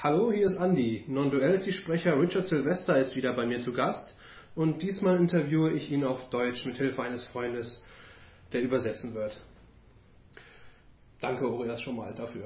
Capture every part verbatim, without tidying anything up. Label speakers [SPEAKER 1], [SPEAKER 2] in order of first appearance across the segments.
[SPEAKER 1] Hallo, hier ist Andy. Non-Duality-Sprecher Richard Sylvester ist wieder bei mir zu Gast und diesmal interviewe ich ihn auf Deutsch mit Hilfe eines Freundes, der übersetzen wird. Danke, Urias, schon mal dafür.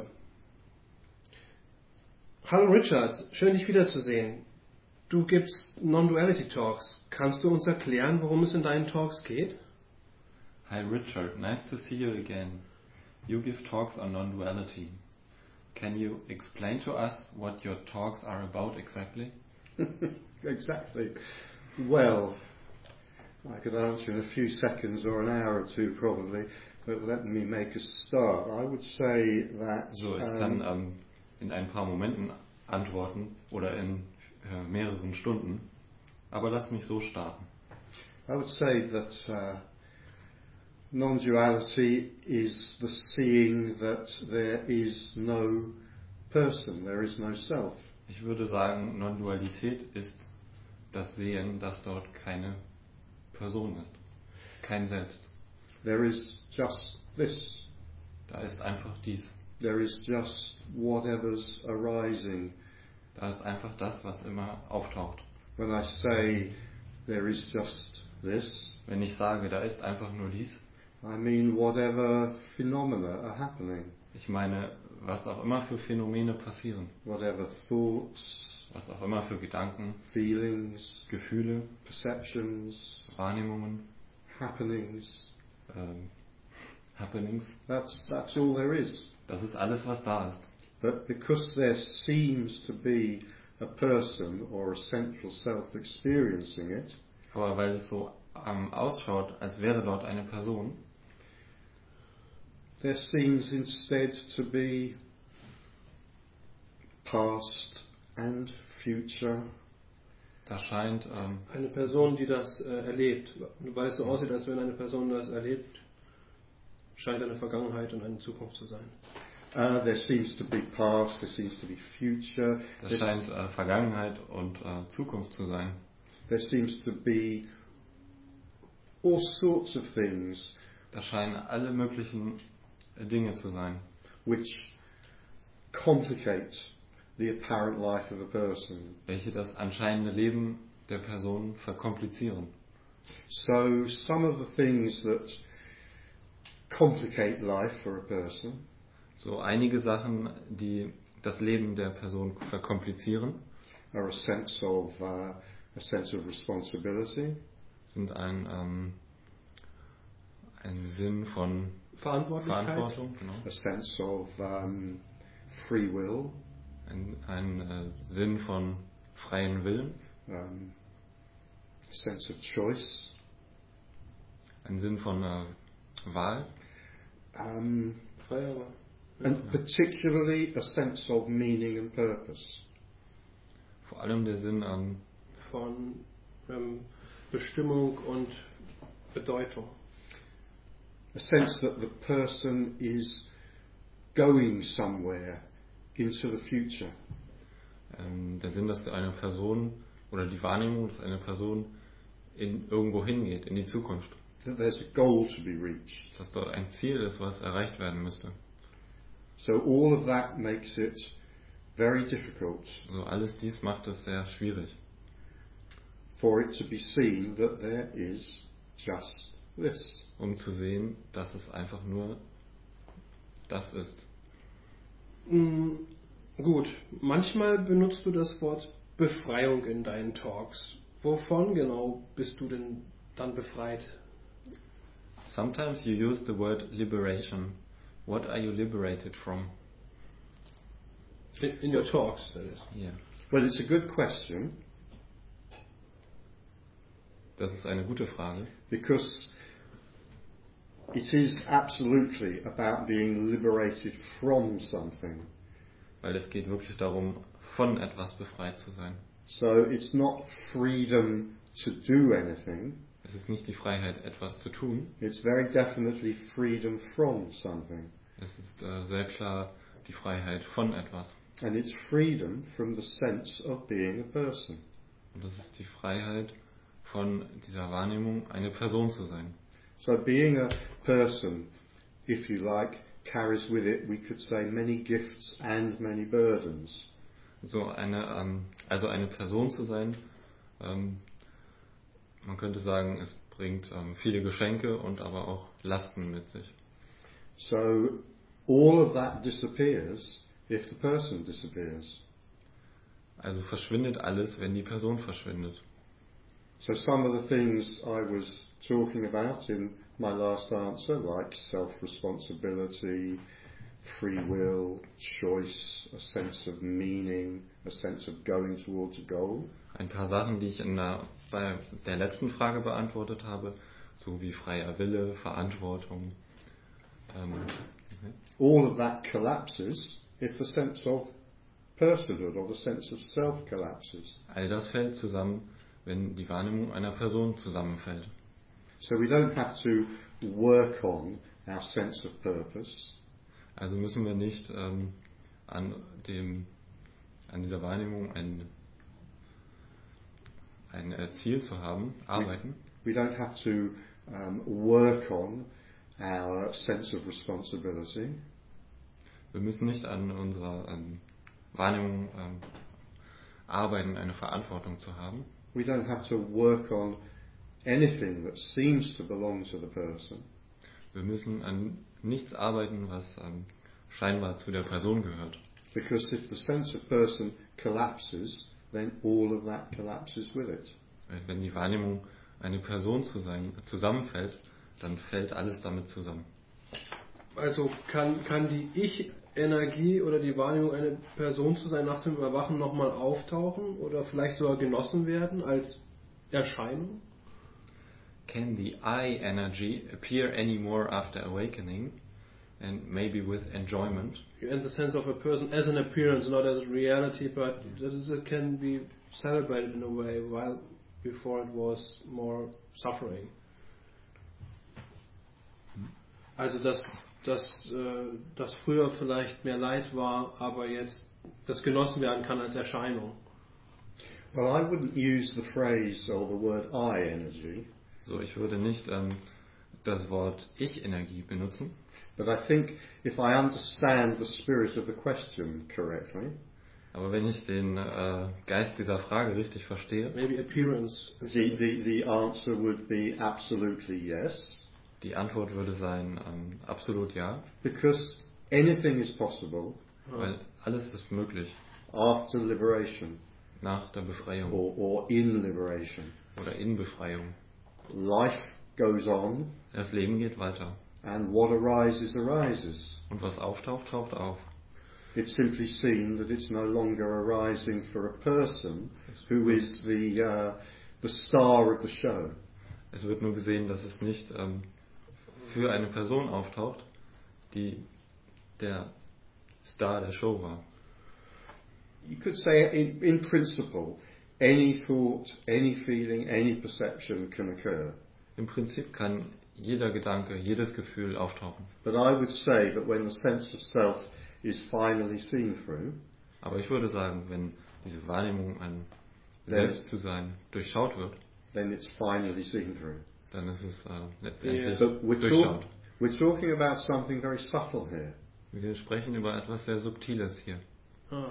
[SPEAKER 1] Hallo Richard, schön dich wiederzusehen. Du gibst Non-Duality-Talks. Kannst du uns erklären, worum es in deinen Talks geht?
[SPEAKER 2] Hi Richard, nice to see you again. You give talks on non-duality. Can you explain to us what your talks are about exactly?
[SPEAKER 3] Exactly. Well, I could answer in a few seconds or an hour or two probably, but let me make a start. I would say that...
[SPEAKER 2] So, ich um, kann ähm, in ein paar Momenten antworten oder in äh, mehreren Stunden, aber lass mich so starten.
[SPEAKER 3] I would say that uh, non-duality is the seeing that there is no person, there is no self.
[SPEAKER 2] Ich würde sagen, Non-Dualität ist das Sehen, dass dort keine Person ist, kein Selbst.
[SPEAKER 3] There is just this.
[SPEAKER 2] Da ist einfach dies.
[SPEAKER 3] There is just whatever's arising.
[SPEAKER 2] Da ist einfach das, was immer auftaucht.
[SPEAKER 3] When I say there is just this,
[SPEAKER 2] wenn ich sage, da ist einfach nur dies,
[SPEAKER 3] I mean whatever phenomena are happening.
[SPEAKER 2] Ich meine, was auch immer für Phänomene passieren.
[SPEAKER 3] Whatever thoughts,
[SPEAKER 2] was auch immer für Gedanken,
[SPEAKER 3] feelings,
[SPEAKER 2] Gefühle,
[SPEAKER 3] perceptions,
[SPEAKER 2] Wahrnehmungen,
[SPEAKER 3] happenings.
[SPEAKER 2] Ähm, happenings.
[SPEAKER 3] That's that's all there is.
[SPEAKER 2] Das ist alles, was da ist.
[SPEAKER 3] But because there seems to be a person or a central self experiencing it,
[SPEAKER 2] aber weil es so ähm, ausschaut, als wäre dort eine Person,
[SPEAKER 3] there seems instead to be past and future.
[SPEAKER 2] Da scheint ähm,
[SPEAKER 1] eine Person, die das äh, erlebt, weil es so aussieht, als wenn eine Person das erlebt, scheint eine Vergangenheit und eine Zukunft zu sein.
[SPEAKER 3] Uh, there seems to be past, there seems to be future.
[SPEAKER 2] Da scheint äh, Vergangenheit und äh, Zukunft zu sein.
[SPEAKER 3] There seems to be all sorts of things.
[SPEAKER 2] Da scheinen alle möglichen Dinge zu sein,
[SPEAKER 3] which complicate the apparent life of a person.
[SPEAKER 2] Welche das anscheinende Leben der Person verkomplizieren.
[SPEAKER 3] So some of the things that complicate life for a person.
[SPEAKER 2] So einige Sachen, die das Leben der Person verkomplizieren,
[SPEAKER 3] are a sense of uh, a sense of responsibility.
[SPEAKER 2] Sind ein ähm, ein Sinn von
[SPEAKER 1] Verantwortlichkeit.
[SPEAKER 2] Verantwortung, genau.
[SPEAKER 3] A sense of um, free will.
[SPEAKER 2] Ein, ein äh, Sinn von freien Willen.
[SPEAKER 3] Um, a sense of choice.
[SPEAKER 2] Ein Sinn von äh, Wahl.
[SPEAKER 3] Um,
[SPEAKER 1] Freie Wahl.
[SPEAKER 3] And
[SPEAKER 2] ja.
[SPEAKER 3] particularly a sense of meaning and purpose.
[SPEAKER 2] Vor allem der Sinn an
[SPEAKER 1] von ähm, Bestimmung und Bedeutung.
[SPEAKER 3] A sense that the person is going somewhere into the future.
[SPEAKER 2] Ähm, der Sinn, dass eine Person oder die Wahrnehmung, dass eine Person in irgendwo hingeht, in die Zukunft.
[SPEAKER 3] That there's a goal to be reached.
[SPEAKER 2] Dass dort ein Ziel ist, was erreicht werden müsste.
[SPEAKER 3] So all of that makes it very difficult.
[SPEAKER 2] So alles dies macht es sehr schwierig.
[SPEAKER 3] For it to be seen that there is just this.
[SPEAKER 2] Um zu sehen, dass es einfach nur das ist.
[SPEAKER 1] Mm, gut, manchmal benutzt du das Wort Befreiung in deinen Talks. Wovon genau bist du denn dann befreit?
[SPEAKER 2] Sometimes you use the word liberation. What are you liberated from?
[SPEAKER 1] In, in your talks, that is.
[SPEAKER 2] Yeah.
[SPEAKER 3] Well, it's a good question.
[SPEAKER 2] Das ist eine gute Frage.
[SPEAKER 3] Because it is absolutely about being liberated from something.
[SPEAKER 2] Weil es geht wirklich darum, von etwas befreit zu sein.
[SPEAKER 3] So it's not freedom to do anything.
[SPEAKER 2] Es ist nicht die Freiheit, etwas zu tun.
[SPEAKER 3] It's very definitely freedom from something.
[SPEAKER 2] Es ist äh, sehr klar die Freiheit von etwas.
[SPEAKER 3] And it's freedom from the sense of being a person.
[SPEAKER 2] Und das ist die Freiheit von dieser Wahrnehmung, eine Person zu sein.
[SPEAKER 3] So being a person, if you like, carries with it, we could say, many gifts and many burdens.
[SPEAKER 2] so eine, ähm, also eine Person zu sein, ähm, man könnte sagen, es bringt ähm, viele Geschenke und aber auch Lasten mit sich.
[SPEAKER 3] So all of that disappears if the person disappears.
[SPEAKER 2] Also verschwindet alles, wenn die Person verschwindet.
[SPEAKER 3] So some of the things I was talking about in my last answer, like self-responsibility, free will, choice, a sense of meaning, a sense of going towards a goal.
[SPEAKER 2] Ein paar Sachen, die ich in der, bei der letzten Frage beantwortet habe, so wie freier Wille, Verantwortung. Ähm,
[SPEAKER 3] All of that collapses if the sense of personhood or the sense of self collapses.
[SPEAKER 2] all das fällt zusammen, wenn die Wahrnehmung einer Person zusammenfällt.
[SPEAKER 3] So we don't have to work on our sense of purpose.
[SPEAKER 2] Also müssen wir nicht ähm, an dem, an dieser Wahrnehmung ein, ein äh, Ziel zu haben, arbeiten.
[SPEAKER 3] We, we don't have to um, work on our sense of responsibility.
[SPEAKER 2] Wir müssen nicht an unserer ähm, Wahrnehmung ähm, arbeiten, eine Verantwortung zu haben.
[SPEAKER 3] We don't have to work on anything that seems to belong to the person.
[SPEAKER 2] Wir müssen an nichts arbeiten, was ähm, scheinbar zu der Person gehört.
[SPEAKER 3] Because if the sense of person collapses, then all of that collapses with it.
[SPEAKER 2] Weil wenn die Wahrnehmung eine Person zu sein, zusammenfällt, dann fällt alles damit zusammen.
[SPEAKER 1] Also kann, kann die Ich-Energie oder die Wahrnehmung, eine Person zu sein, nach dem Erwachen nochmal auftauchen oder vielleicht sogar genossen werden als Erscheinung?
[SPEAKER 2] Can the I energy appear anymore after awakening and maybe with enjoyment?
[SPEAKER 1] In the sense of a person as an appearance, not as reality, but that is, it can be celebrated in a way, while before it was more suffering. Also dass, dass, äh, dass früher vielleicht mehr Leid war, aber jetzt das genossen werden kann als Erscheinung.
[SPEAKER 3] Well, I wouldn't use the phrase or the word I energy.
[SPEAKER 2] So, ich würde nicht ähm, das Wort Ich-Energie benutzen.
[SPEAKER 3] But I think if I understand the spirit of the question correctly,
[SPEAKER 2] Aber wenn ich den äh, Geist dieser Frage richtig verstehe,
[SPEAKER 1] Maybe appearance.
[SPEAKER 3] the, the, the answer would be absolutely yes.
[SPEAKER 2] die Antwort würde sein, ähm, absolut ja,
[SPEAKER 3] Because anything is possible
[SPEAKER 2] weil alles ist möglich
[SPEAKER 3] after liberation
[SPEAKER 2] nach der Befreiung
[SPEAKER 3] or, or in liberation.
[SPEAKER 2] oder in Befreiung.
[SPEAKER 3] Life goes on,
[SPEAKER 2] Das Leben geht weiter.
[SPEAKER 3] and what arises, arises.
[SPEAKER 2] Und was auftaucht, taucht auf.
[SPEAKER 3] It's simply seen that it's no longer arising for a person who is the, uh, the star of the show.
[SPEAKER 2] Es wird nur gesehen, dass es nicht ähm, für eine Person auftaucht, die der Star der Show war.
[SPEAKER 3] You could say, in, in principle, any thought, any feeling, any perception can occur.
[SPEAKER 2] Im Prinzip kann jeder Gedanke, jedes Gefühl auftauchen.
[SPEAKER 3] But I would say that when the sense of self is finally seen through,
[SPEAKER 2] Aber ich würde sagen, wenn diese Wahrnehmung an
[SPEAKER 3] Then-
[SPEAKER 2] Selbstzusein durchschaut wird,
[SPEAKER 3] then it's finally seen through.
[SPEAKER 2] dann ist es äh, letztendlich
[SPEAKER 3] But we're,
[SPEAKER 2] durchschaut.
[SPEAKER 3] talk, we're talking about something very subtle here.
[SPEAKER 2] Wir sprechen über etwas sehr Subtiles hier.
[SPEAKER 1] Ah.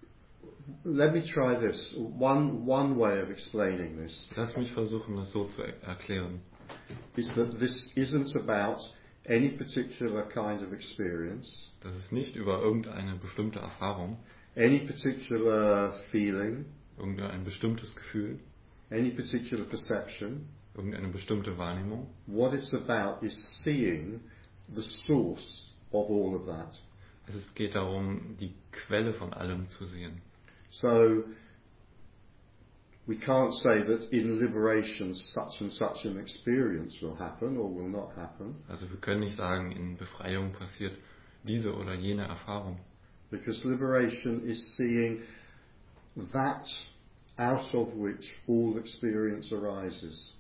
[SPEAKER 3] Let me try this. One, one way of explaining this
[SPEAKER 2] Lass mich versuchen, das so zu er- erklären.
[SPEAKER 3] is that this isn't about any particular kind of experience,
[SPEAKER 2] Das ist nicht über irgendeine bestimmte Erfahrung,
[SPEAKER 3] any particular feeling,
[SPEAKER 2] irgendein bestimmtes Gefühl,
[SPEAKER 3] any particular perception.
[SPEAKER 2] irgendeine bestimmte Wahrnehmung.
[SPEAKER 3] What it's about is seeing the source of all of that.
[SPEAKER 2] Es ist- geht darum, die Quelle von allem zu sehen.
[SPEAKER 3] So we can't say that in liberation such and such an experience will happen or will not happen,
[SPEAKER 2] Also wir können nicht sagen, in Befreiung passiert diese oder jene Erfahrung.
[SPEAKER 3] because liberation is seeing that out of which all experience arises.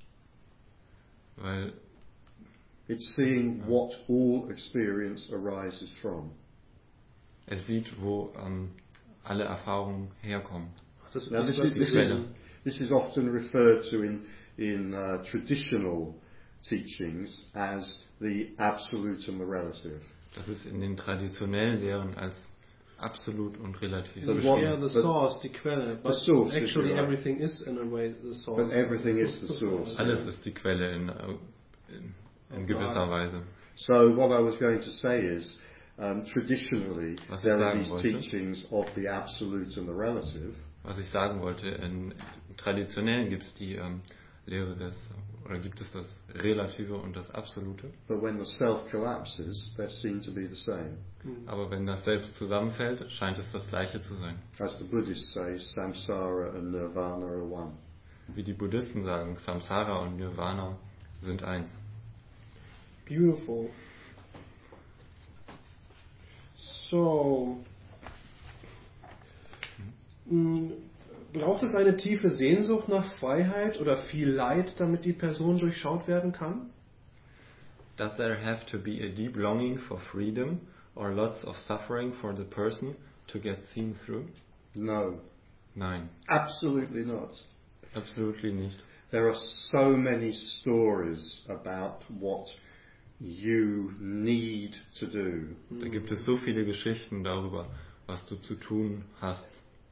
[SPEAKER 2] Weil
[SPEAKER 3] It's seeing what all experience arises from.
[SPEAKER 2] es sieht, wo ähm, alle Erfahrungen herkommen.
[SPEAKER 1] Das,
[SPEAKER 3] Now
[SPEAKER 1] das
[SPEAKER 3] this
[SPEAKER 1] wird
[SPEAKER 3] is, this
[SPEAKER 1] gesehen.
[SPEAKER 3] is, this is often referred to in, in uh, traditional teachings as the absolute and the relative.
[SPEAKER 2] Das ist in den traditionellen Lehren als absolut und relativ.
[SPEAKER 3] But
[SPEAKER 1] You
[SPEAKER 3] what-
[SPEAKER 1] share the
[SPEAKER 3] but-
[SPEAKER 1] source, die Quelle, but
[SPEAKER 3] The source, if
[SPEAKER 1] actually
[SPEAKER 3] you like.
[SPEAKER 1] everything is in a way the source.
[SPEAKER 3] But everything is the source.
[SPEAKER 2] Alles ist die Quelle in, in, in gewisser Weise.
[SPEAKER 3] So what I was going to say is, um, traditionally,
[SPEAKER 2] Was ich
[SPEAKER 3] there are
[SPEAKER 2] sagen
[SPEAKER 3] these
[SPEAKER 2] wollte.
[SPEAKER 3] teachings of the absolute and the relative.
[SPEAKER 2] Was ich sagen wollte, in traditionellen gibt es die ähm, Lehre des, oder gibt es das Relative und das Absolute.
[SPEAKER 3] But when the self collapses, they seem to be the same.
[SPEAKER 2] Aber wenn das Selbst zusammenfällt, scheint es das Gleiche zu sein.
[SPEAKER 3] As the Buddhists say, samsara and nirvana are one.
[SPEAKER 2] Wie die Buddhisten sagen, Samsara und Nirvana sind eins.
[SPEAKER 1] Beautiful. So. Mm, Braucht es eine tiefe Sehnsucht nach Freiheit oder viel Leid, damit die Person durchschaut werden kann?
[SPEAKER 2] Does there have to be a deep longing for freedom or lots of suffering for the person to get seen through?
[SPEAKER 3] No,
[SPEAKER 2] Nein,
[SPEAKER 3] absolutely not.
[SPEAKER 2] absolutely nicht.
[SPEAKER 3] There are so many stories about what you need to do.
[SPEAKER 2] Da gibt es so viele Geschichten darüber, was du zu tun hast.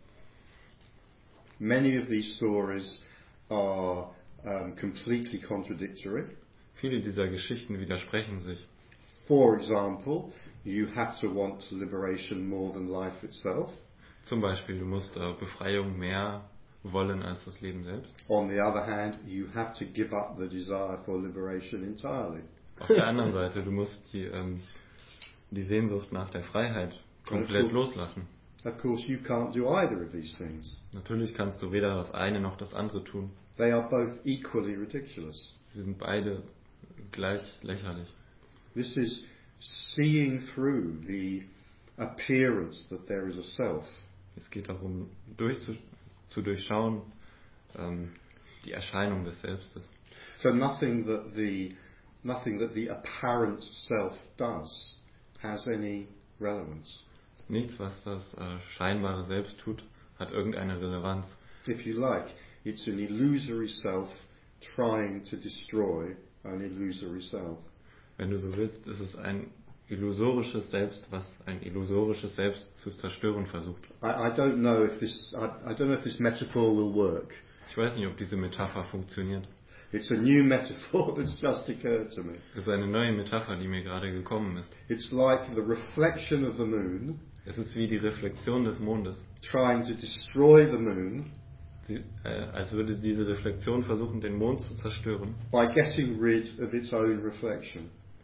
[SPEAKER 3] Many of these stories are um, completely contradictory.
[SPEAKER 2] Viele dieser Geschichten widersprechen sich.
[SPEAKER 3] For example, you have to want liberation more than life itself.
[SPEAKER 2] Zum Beispiel, du musst äh, Befreiung mehr wollen als das Leben selbst.
[SPEAKER 3] On the other hand, you have to give up the desire for liberation entirely.
[SPEAKER 2] Auf der anderen Seite, du musst die, ähm, die Sehnsucht nach der Freiheit komplett loslassen.
[SPEAKER 3] Of course, you can't do either of these things.
[SPEAKER 2] Natürlich kannst du weder das eine noch das andere tun.
[SPEAKER 3] They are both equally ridiculous.
[SPEAKER 2] Sie sind beide gleich lächerlich.
[SPEAKER 3] This is seeing through the appearance that there is a self.
[SPEAKER 2] Es geht darum, durchzu, zu durchschauen, ähm, die Erscheinung des Selbstes.
[SPEAKER 3] So nothing that the nothing that the apparent self does has any relevance.
[SPEAKER 2] Nichts, was das äh, scheinbare Selbst tut, hat irgendeine Relevanz.
[SPEAKER 3] If you like, it's an illusory self trying to destroy an illusory self.
[SPEAKER 2] Wenn du so willst, ist es ein illusorisches Selbst, was ein illusorisches Selbst zu zerstören versucht.
[SPEAKER 3] I, I don't know if this I, I don't know if this metaphor will work.
[SPEAKER 2] Ich weiß nicht, ob diese Metapher funktioniert.
[SPEAKER 3] It's a new metaphor that's just occurred to me.
[SPEAKER 2] Es ist eine neue Metapher, die mir gerade gekommen ist.
[SPEAKER 3] It's like the reflection of the moon
[SPEAKER 2] Es ist wie die Reflexion des Mondes.
[SPEAKER 3] trying to destroy the moon
[SPEAKER 2] Sie, äh, als würde diese Reflexion versuchen, den Mond zu zerstören,
[SPEAKER 3] by getting rid of its own reflection.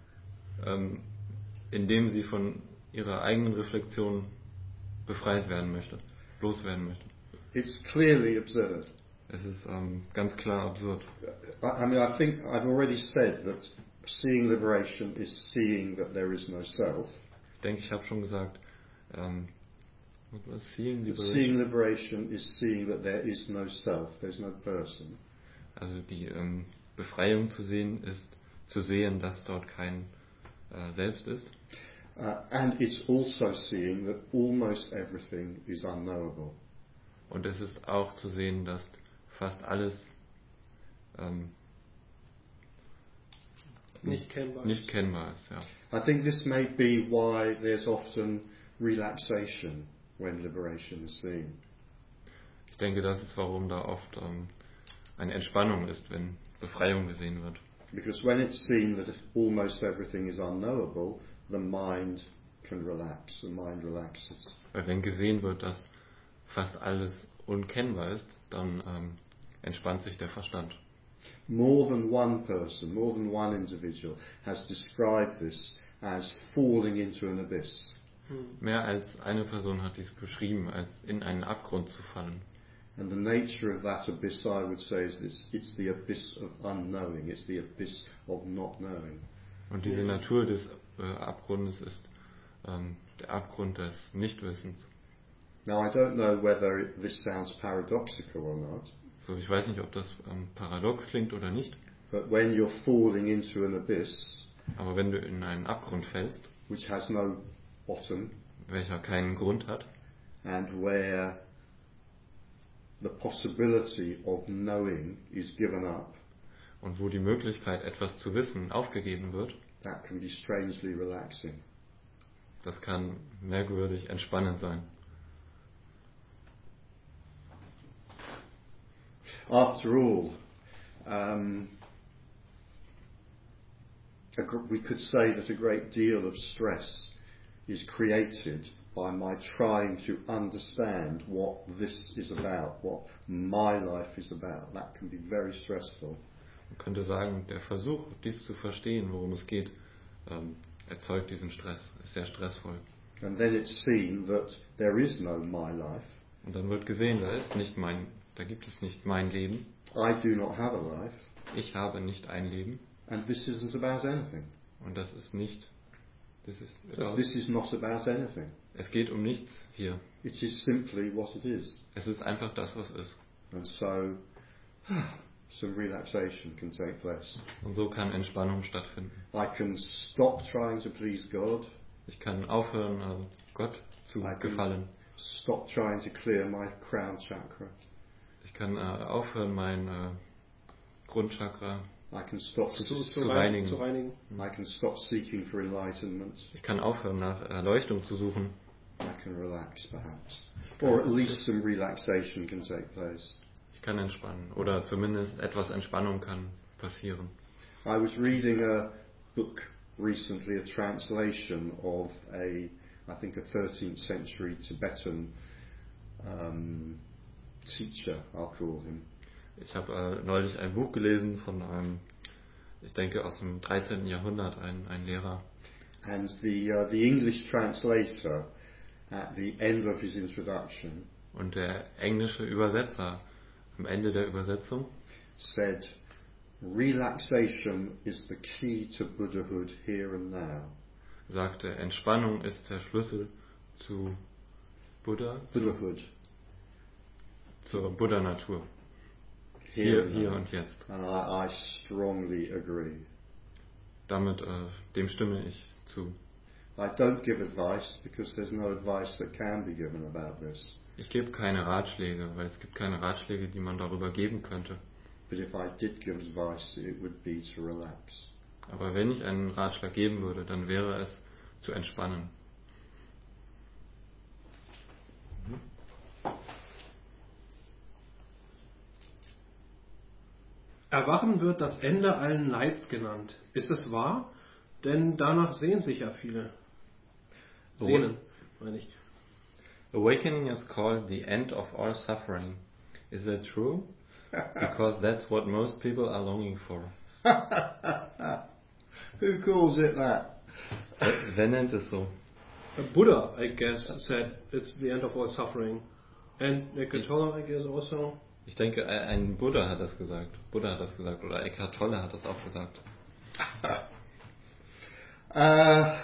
[SPEAKER 2] ähm, indem sie von ihrer eigenen Reflexion befreit werden möchte, loswerden möchte.
[SPEAKER 3] It's clearly absurd.
[SPEAKER 2] Es ist ähm, ganz klar absurd.
[SPEAKER 3] I, I mean, I think I've already said that seeing liberation is seeing that there is no self.
[SPEAKER 2] Ich denke, ich habe schon gesagt, ähm, was seeing
[SPEAKER 3] That
[SPEAKER 2] liberation?
[SPEAKER 3] seeing liberation is seeing that there is no self, there's no person.
[SPEAKER 2] Also die ähm, Befreiung zu sehen ist zu sehen, dass dort kein äh, Selbst ist.
[SPEAKER 3] Uh, and it's also seeing that almost everything is unknowable.
[SPEAKER 2] Und es ist auch zu sehen, dass fast alles ähm,
[SPEAKER 1] Nicht kennbar.
[SPEAKER 2] nicht kennbar ist. Ja.
[SPEAKER 3] I think this may be why there's often relaxation when liberation is seen.
[SPEAKER 2] Ich denke, das ist, warum da oft ähm, eine Entspannung ist, wenn Befreiung gesehen wird.
[SPEAKER 3] Because when it's seen that almost everything is unknowable, the mind can relax, the mind relaxes.
[SPEAKER 2] Weil wenn gesehen wird, dass fast alles unkennbar ist, dann ähm, entspannt sich der Verstand.
[SPEAKER 3] More than one person, more than one individual has described this as falling into an abyss.
[SPEAKER 2] Mehr als eine Person hat dies beschrieben, als in einen Abgrund zu fallen.
[SPEAKER 3] And the nature of that abyss, I would say, is this, it's the abyss of unknowing, it's the abyss of not knowing.
[SPEAKER 2] Und diese Natur des äh, Abgrundes ist ähm, der Abgrund des Nichtwissens.
[SPEAKER 3] Now, I don't know whether it, this sounds paradoxical or not,
[SPEAKER 2] So, ich weiß nicht, ob das ähm, paradox klingt oder nicht,
[SPEAKER 3] but when you're falling into an abyss,
[SPEAKER 2] aber wenn du in einen Abgrund fällst,
[SPEAKER 3] which has no bottom,
[SPEAKER 2] welcher keinen Grund hat,
[SPEAKER 3] and where the possibility of knowing is given up,
[SPEAKER 2] und wo die Möglichkeit, etwas zu wissen, aufgegeben wird,
[SPEAKER 3] that can be strangely relaxing.
[SPEAKER 2] Das kann merkwürdig entspannend sein.
[SPEAKER 3] After all, um, a gr- we could say that a great deal of stress is created by my trying to understand what this is about, what my life is about. That can be very stressful.
[SPEAKER 2] Man könnte sagen, der Versuch, dies zu verstehen, worum es geht, ähm, erzeugt diesen Stress, ist sehr stressvoll.
[SPEAKER 3] And then it's seen that there is no my life.
[SPEAKER 2] Und dann wird gesehen, da ist nicht mein, da gibt es nicht mein Leben.
[SPEAKER 3] I do not have a life.
[SPEAKER 2] Ich habe nicht ein Leben.
[SPEAKER 3] And this isn't about anything.
[SPEAKER 2] Und das ist nicht, das ist,
[SPEAKER 3] This is not about anything.
[SPEAKER 2] es geht um nichts hier.
[SPEAKER 3] It is simply what it is.
[SPEAKER 2] Es ist einfach das, was ist.
[SPEAKER 3] And so, some relaxation can take place.
[SPEAKER 2] Und so kann Entspannung stattfinden.
[SPEAKER 3] I can stop trying to please God.
[SPEAKER 2] Ich kann aufhören, äh, Gott zu
[SPEAKER 3] I can
[SPEAKER 2] gefallen.
[SPEAKER 3] stop trying to clear my crown chakra.
[SPEAKER 2] Ich kann äh, aufhören, mein äh, Grundchakra
[SPEAKER 3] I can stop.
[SPEAKER 1] Zu,
[SPEAKER 2] zu
[SPEAKER 1] zu,
[SPEAKER 2] reinigen.
[SPEAKER 1] zu reinigen.
[SPEAKER 3] I can stop seeking for enlightenment.
[SPEAKER 2] Ich kann aufhören, nach Erleuchtung zu suchen.
[SPEAKER 3] I can relax, perhaps, or at least some relaxation can take place.
[SPEAKER 2] Ich kann entspannen. Oder zumindest etwas Entspannung kann passieren.
[SPEAKER 3] I was reading a book recently, a translation of a, I think, a thirteenth century Tibetan um, teacher, I'll call him.
[SPEAKER 2] Ich habe äh, neulich ein Buch gelesen von einem, ich denke aus dem dreizehnten Jahrhundert, ein, ein Lehrer.
[SPEAKER 3] And the uh, the English translator, at the end of his introduction,
[SPEAKER 2] Und der englische Übersetzer am Ende der Übersetzung
[SPEAKER 3] said, "Relaxation is the key to Buddhahood here and now."
[SPEAKER 2] sagte, Entspannung ist der Schlüssel zu Buddha, zu,
[SPEAKER 3] Buddhahood.
[SPEAKER 2] zur Buddha-Natur.
[SPEAKER 3] Here,
[SPEAKER 2] Hier,
[SPEAKER 3] and
[SPEAKER 2] hier
[SPEAKER 3] now.
[SPEAKER 2] und jetzt.
[SPEAKER 3] And I, I strongly agree.
[SPEAKER 2] Damit, äh, dem stimme ich zu.
[SPEAKER 3] I don't give advice because there's no advice that can be given about this.
[SPEAKER 2] Ich gebe keine Ratschläge, weil es gibt keine Ratschläge, die man darüber geben könnte.
[SPEAKER 3] But if I did give advice, it would be to relax.
[SPEAKER 2] Aber wenn ich einen Ratschlag geben würde, dann wäre es zu entspannen.
[SPEAKER 1] Erwachen wird das Ende allen Leids genannt. Ist es wahr? Denn danach sehen sich ja viele. Sehnen, meine ich.
[SPEAKER 2] Awakening is called the end of all suffering. Is that true? Because that's what most people are longing for.
[SPEAKER 3] Who calls it that?
[SPEAKER 2] Wer nennt es so?
[SPEAKER 1] Buddha, I guess, said it's the end of all suffering. And Eckhart Tolle, I guess, also.
[SPEAKER 2] Ich denke, ein Buddha hat das gesagt. Buddha hat das gesagt. Oder Eckhart Tolle hat das auch gesagt.
[SPEAKER 3] uh,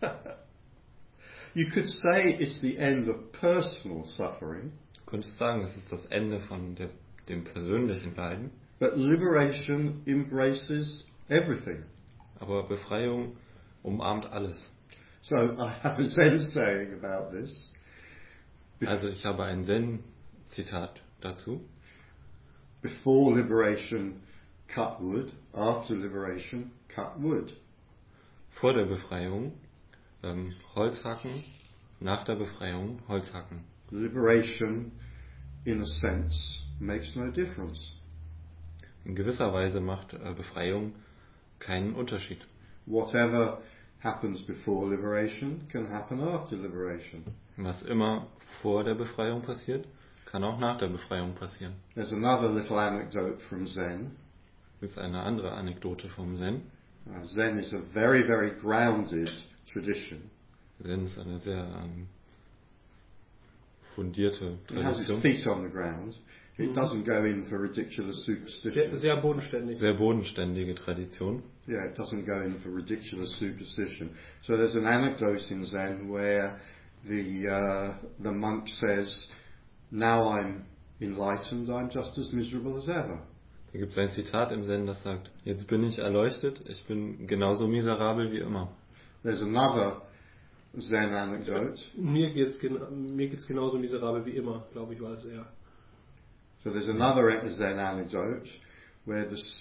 [SPEAKER 3] you could say it's the end of personal suffering.
[SPEAKER 2] Du könntest sagen, es ist das Ende von der, dem persönlichen Leiden.
[SPEAKER 3] But liberation embraces everything.
[SPEAKER 2] Aber Befreiung umarmt alles.
[SPEAKER 3] So I have a Zen saying about this.
[SPEAKER 2] Also ich habe ein Zen-Zitat dazu.
[SPEAKER 3] Before liberation, cut wood. After liberation, cut wood.
[SPEAKER 2] Vor der Befreiung ähm, Holz hacken, nach der Befreiung Holz hacken.
[SPEAKER 3] Liberation, in a sense, makes no difference.
[SPEAKER 2] In gewisser Weise macht äh, Befreiung keinen Unterschied.
[SPEAKER 3] Whatever happens before liberation can happen after liberation.
[SPEAKER 2] Was immer vor der Befreiung passiert, kann auch nach der Befreiung passieren.
[SPEAKER 3] There's another little anecdote from Zen.
[SPEAKER 2] Das ist eine andere Anekdote vom Zen.
[SPEAKER 3] Uh, Zen is a very, very grounded tradition.
[SPEAKER 2] Zen ist eine sehr ähm, fundierte
[SPEAKER 3] It has its
[SPEAKER 2] Tradition.
[SPEAKER 3] feet on the ground. It doesn't go in for ridiculous
[SPEAKER 1] Sehr,
[SPEAKER 3] superstition.
[SPEAKER 1] sehr bodenständig.
[SPEAKER 2] Sehr bodenständige Tradition.
[SPEAKER 3] Yeah, it doesn't go in for ridiculous superstition. So there's an anecdote in Zen where the uh, the monk says, "Now I'm enlightened, I'm just as miserable as ever."
[SPEAKER 2] Da gibt es ein Zitat im Zen, das sagt, jetzt bin ich erleuchtet, ich bin genauso miserabel wie immer.
[SPEAKER 3] There's another Zen anecdote.
[SPEAKER 1] Mir geht's, gen mir geht's genauso miserabel wie immer, glaube ich, war es eher.
[SPEAKER 3] So there's another Zen anecdote where the,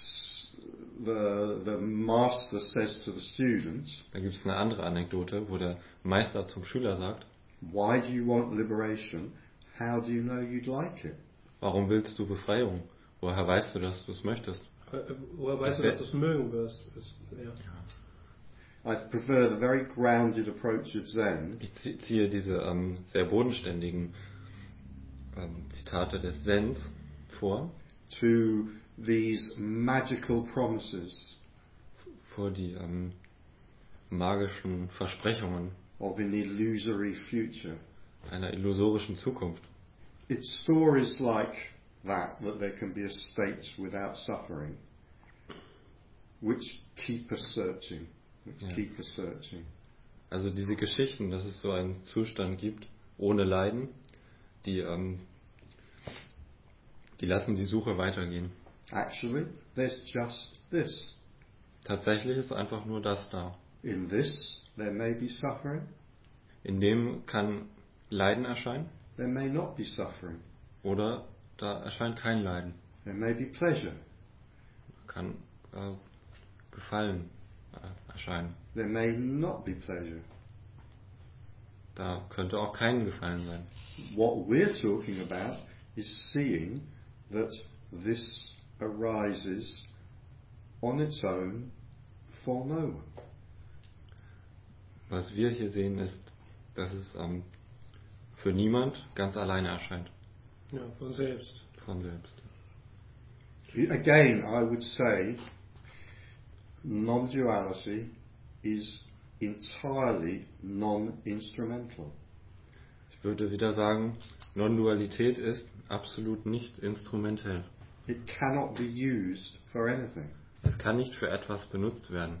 [SPEAKER 3] the, the master says to the student,
[SPEAKER 2] Da gibt es eine andere Anekdote, wo der Meister zum Schüler sagt,
[SPEAKER 3] why do you want liberation? How do you know you'd like it?
[SPEAKER 2] warum willst du Befreiung? Woher weißt du, dass du es möchtest?
[SPEAKER 1] Äh, Woher weißt du, dass du es mögen wirst? Ist, ja.
[SPEAKER 3] I prefer the very grounded approach of Zen
[SPEAKER 2] Ich zie- ziehe diese ähm, sehr bodenständigen ähm, Zitate des Zens vor,
[SPEAKER 3] to these magical promises
[SPEAKER 2] vor die ähm, magischen Versprechungen
[SPEAKER 3] of an illusory future.
[SPEAKER 2] einer illusorischen Zukunft.
[SPEAKER 3] It's stories like that, that there can be a state without suffering, which keep us searching, which
[SPEAKER 2] Yeah.
[SPEAKER 3] keep us searching.
[SPEAKER 2] Also diese Geschichten, dass es so einen Zustand gibt, ohne Leiden, die, ähm, die lassen die Suche weitergehen.
[SPEAKER 3] Actually, there's just this.
[SPEAKER 2] Tatsächlich ist einfach nur das da.
[SPEAKER 3] In this, there may be suffering,
[SPEAKER 2] In dem kann Leiden erscheinen
[SPEAKER 3] there may not be suffering.
[SPEAKER 2] oder da erscheint kein Leiden.
[SPEAKER 3] There may be pleasure,
[SPEAKER 2] Kann äh, Gefallen äh, erscheinen.
[SPEAKER 3] there may not be pleasure.
[SPEAKER 2] Da könnte auch kein Gefallen sein.
[SPEAKER 3] What we're talking about is seeing that this arises on its own for no one.
[SPEAKER 2] Was wir hier sehen ist, dass es ähm, für niemand ganz alleine erscheint.
[SPEAKER 1] Ja, von selbst.
[SPEAKER 2] Von selbst.
[SPEAKER 3] Again, I would say non-duality is entirely non-instrumental.
[SPEAKER 2] Ich würde wieder sagen, Non-Dualität ist absolut nicht instrumentell.
[SPEAKER 3] It cannot be used for anything.
[SPEAKER 2] Es kann nicht für etwas benutzt werden.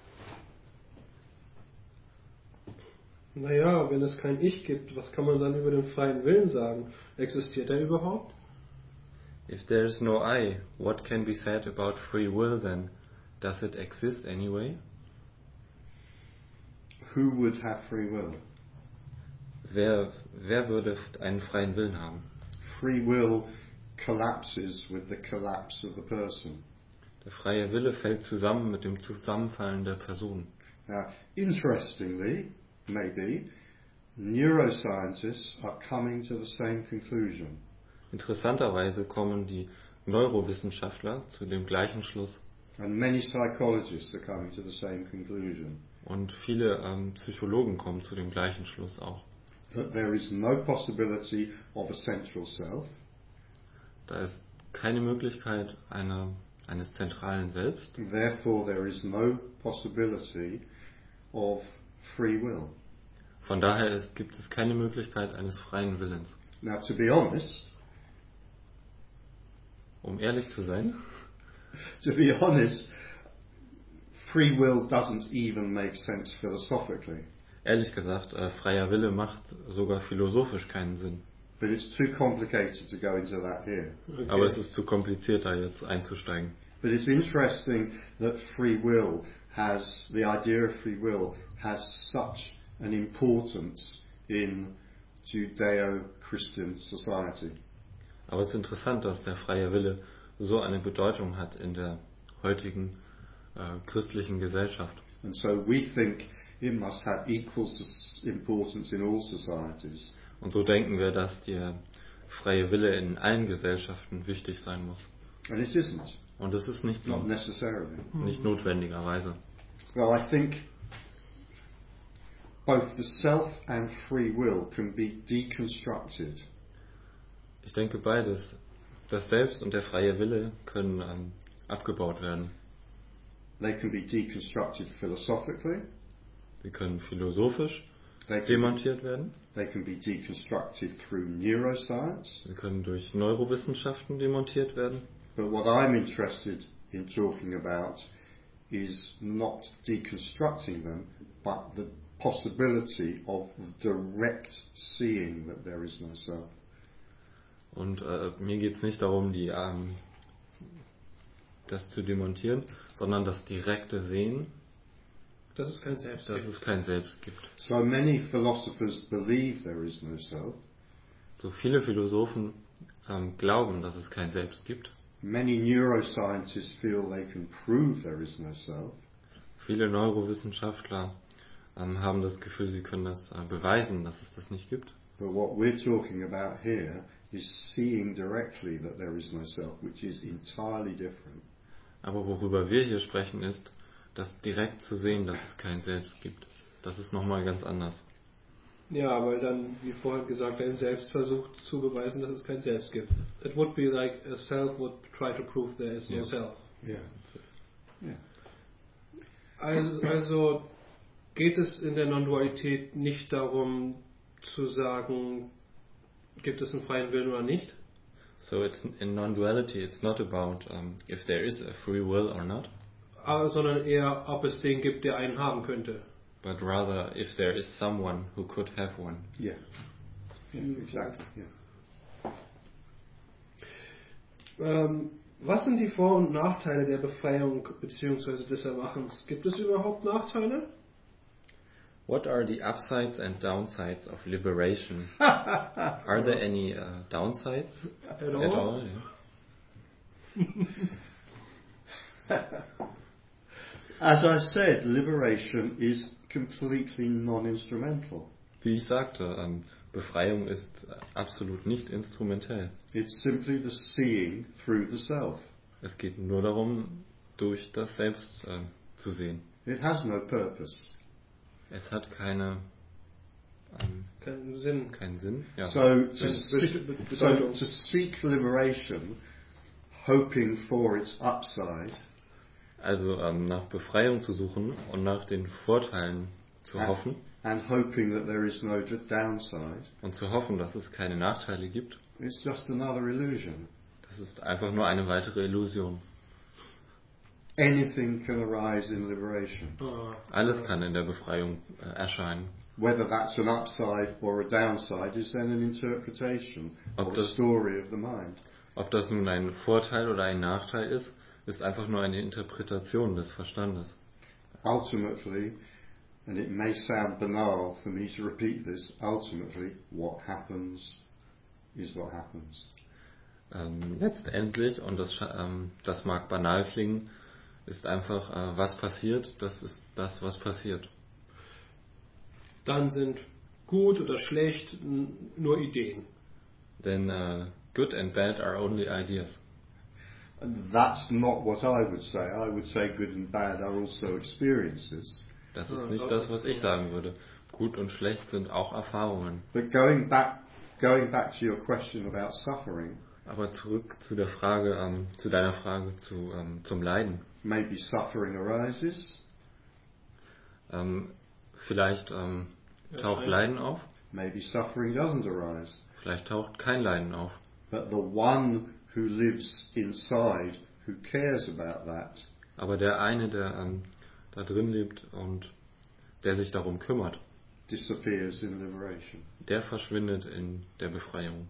[SPEAKER 1] Naja, wenn es kein Ich gibt, was kann man dann über den freien Willen sagen? Existiert er überhaupt?
[SPEAKER 2] If there is no I, what can be said about free will then? Does it exist anyway?
[SPEAKER 3] Who would have free will?
[SPEAKER 2] Wer, wer würde einen freien Willen haben?
[SPEAKER 3] Free will collapses with the collapse of the person.
[SPEAKER 2] Der freie Wille fällt zusammen mit dem Zusammenfallen der Person.
[SPEAKER 3] Now, interestingly, maybe, neuroscientists are coming to the same conclusion.
[SPEAKER 2] Interessanterweise kommen die Neurowissenschaftler zu dem gleichen Schluss.
[SPEAKER 3] And many psychologists are coming to the same conclusion.
[SPEAKER 2] Und viele ähm, Psychologen kommen zu dem gleichen Schluss auch.
[SPEAKER 3] That there is no possibility of a central self,
[SPEAKER 2] Da ist keine Möglichkeit einer, eines zentralen Selbst.
[SPEAKER 3] therefore there is no possibility of free will.
[SPEAKER 2] Von daher ist, gibt es keine Möglichkeit eines freien Willens.
[SPEAKER 3] Now, to be honest,
[SPEAKER 2] Um ehrlich zu sein,
[SPEAKER 3] to be honest, free will doesn't even make sense philosophically.
[SPEAKER 2] ehrlich gesagt, äh, freier Wille macht sogar philosophisch keinen Sinn.
[SPEAKER 3] But it's too complicated to go into that here.
[SPEAKER 1] Okay.
[SPEAKER 2] Aber es ist zu kompliziert, da jetzt einzusteigen.
[SPEAKER 3] But it's interesting that free will has, the idea of free will has such an importance in Judeo-Christian society.
[SPEAKER 2] Aber es ist interessant, dass der freie Wille so eine Bedeutung hat in der heutigen äh, christlichen Gesellschaft.
[SPEAKER 3] And so we think it must have equal sus- importance in all societies.
[SPEAKER 2] Und so denken wir, dass der freie Wille in allen Gesellschaften wichtig sein muss.
[SPEAKER 3] And it isn't,
[SPEAKER 2] Und das ist nicht so,
[SPEAKER 3] not necessarily.
[SPEAKER 2] nicht notwendigerweise.
[SPEAKER 3] Well, I think both the self and free will can be deconstructed.
[SPEAKER 2] Ich denke beides, das Selbst und der freie Wille können ähm, abgebaut werden.
[SPEAKER 3] They can be deconstructed philosophically.
[SPEAKER 2] Sie können philosophisch
[SPEAKER 3] They can,
[SPEAKER 2] demontiert werden.
[SPEAKER 3] they can be deconstructed through neuroscience.
[SPEAKER 2] Sie können durch Neurowissenschaften demontiert werden.
[SPEAKER 3] But what I'm interested in talking about is not deconstructing them, but the possibility of direct seeing that there is no self.
[SPEAKER 2] Und äh, mir geht es nicht darum, die, ähm, das zu demontieren, sondern das direkte Sehen,
[SPEAKER 1] Dass es kein Selbst
[SPEAKER 2] dass
[SPEAKER 1] gibt.
[SPEAKER 2] es kein Selbst gibt.
[SPEAKER 3] So many philosophers believe there is no self,
[SPEAKER 2] So viele Philosophen ähm, glauben, dass es kein Selbst gibt,
[SPEAKER 3] Many neuroscientists feel they can prove there is no self.
[SPEAKER 2] Viele Neurowissenschaftler ähm, haben das Gefühl, sie können das äh, beweisen, dass es das nicht gibt.
[SPEAKER 3] But what we're talking about here is seeing directly that there is no self, which is entirely different.
[SPEAKER 2] Aber worüber wir hier sprechen, ist, das direkt zu sehen, dass es kein Selbst gibt. Das ist nochmal ganz anders.
[SPEAKER 1] Ja, weil dann, wie vorhin gesagt, ein Selbst versucht zu beweisen, dass es kein Selbst gibt. It would be like a self would try to prove there is no
[SPEAKER 2] Yeah.
[SPEAKER 1] self.
[SPEAKER 3] Yeah. Yeah.
[SPEAKER 1] Also, also geht es in der Non-Dualität nicht darum zu sagen, gibt es einen freien Willen oder nicht?
[SPEAKER 2] So it's in non-duality, it's not about um, if there is a free will or not,
[SPEAKER 1] Ah, sondern eher, ob es den gibt, der einen haben könnte.
[SPEAKER 2] but rather if there is someone who could have one.
[SPEAKER 3] Yeah. Yeah, exactly. Yeah.
[SPEAKER 1] Ähm, was sind die Vor- und Nachteile der Befreiung bzw. des Erwachens? Gibt es überhaupt Nachteile?
[SPEAKER 2] What are the upsides and downsides of liberation? Are there any uh, downsides
[SPEAKER 1] At
[SPEAKER 2] at
[SPEAKER 1] all?
[SPEAKER 2] all? Yeah.
[SPEAKER 3] As I said, liberation is completely non-instrumental.
[SPEAKER 2] Wie ich sagte, ähm, Befreiung ist äh, absolut nicht instrumentell.
[SPEAKER 3] It's simply the seeing through the self.
[SPEAKER 2] Es geht nur darum, durch das Selbst äh, zu sehen.
[SPEAKER 3] It has no purpose.
[SPEAKER 2] Es hat keine, ähm,
[SPEAKER 1] Keinen Sinn.
[SPEAKER 2] keinen Sinn. Ja.
[SPEAKER 3] So, to
[SPEAKER 1] Best-
[SPEAKER 3] seek,
[SPEAKER 1] best-
[SPEAKER 3] so
[SPEAKER 1] Bedeutung.
[SPEAKER 3] to seek liberation, hoping for its upside,
[SPEAKER 2] Also ähm, nach Befreiung zu suchen und nach den Vorteilen zu hoffen
[SPEAKER 3] and hoping that there is no d- downside,
[SPEAKER 2] und zu hoffen, dass es keine Nachteile gibt,
[SPEAKER 3] it's just another illusion.
[SPEAKER 2] das ist einfach nur eine weitere Illusion.
[SPEAKER 3] Anything can arise in liberation.
[SPEAKER 1] Ah,
[SPEAKER 2] Alles
[SPEAKER 1] ja.
[SPEAKER 2] kann in der Befreiung äh, erscheinen.
[SPEAKER 3] Whether that's an upside or a downside is then an interpretation
[SPEAKER 2] Ob
[SPEAKER 3] or a
[SPEAKER 2] das-
[SPEAKER 3] story of the mind.
[SPEAKER 2] Ob das nun ein Vorteil oder ein Nachteil ist, ist einfach nur eine Interpretation des Verstandes.
[SPEAKER 3] Ultimately, and it may sound banal for me to repeat this, ultimately, what happens is what happens.
[SPEAKER 2] Ähm, letztendlich, und das, scha- ähm, das mag banal klingen, ist einfach, äh, was passiert, das ist das, was passiert.
[SPEAKER 1] Dann sind gut oder schlecht n- nur Ideen.
[SPEAKER 2] Denn äh, good and bad are only ideas.
[SPEAKER 3] And that's not what I would say. I would say good and bad are also experiences.
[SPEAKER 2] Das ist
[SPEAKER 1] Ah,
[SPEAKER 2] nicht
[SPEAKER 1] okay.
[SPEAKER 2] das, was ich sagen würde. Gut und schlecht sind auch Erfahrungen.
[SPEAKER 3] But going back, going back to your question about suffering,
[SPEAKER 2] Aber zurück zu der Frage, ähm, zu deiner Frage zu, ähm, zum Leiden.
[SPEAKER 3] maybe suffering arises,
[SPEAKER 2] Ähm, vielleicht ähm, taucht
[SPEAKER 1] Erscheint.
[SPEAKER 2] Leiden auf,
[SPEAKER 3] maybe suffering doesn't arise.
[SPEAKER 2] vielleicht taucht kein Leiden auf.
[SPEAKER 3] But the one who lives inside, who cares about that,
[SPEAKER 2] Aber der eine, der ähm, da drin lebt und der sich darum kümmert,
[SPEAKER 3] disappears in liberation.
[SPEAKER 2] der verschwindet in der Befreiung.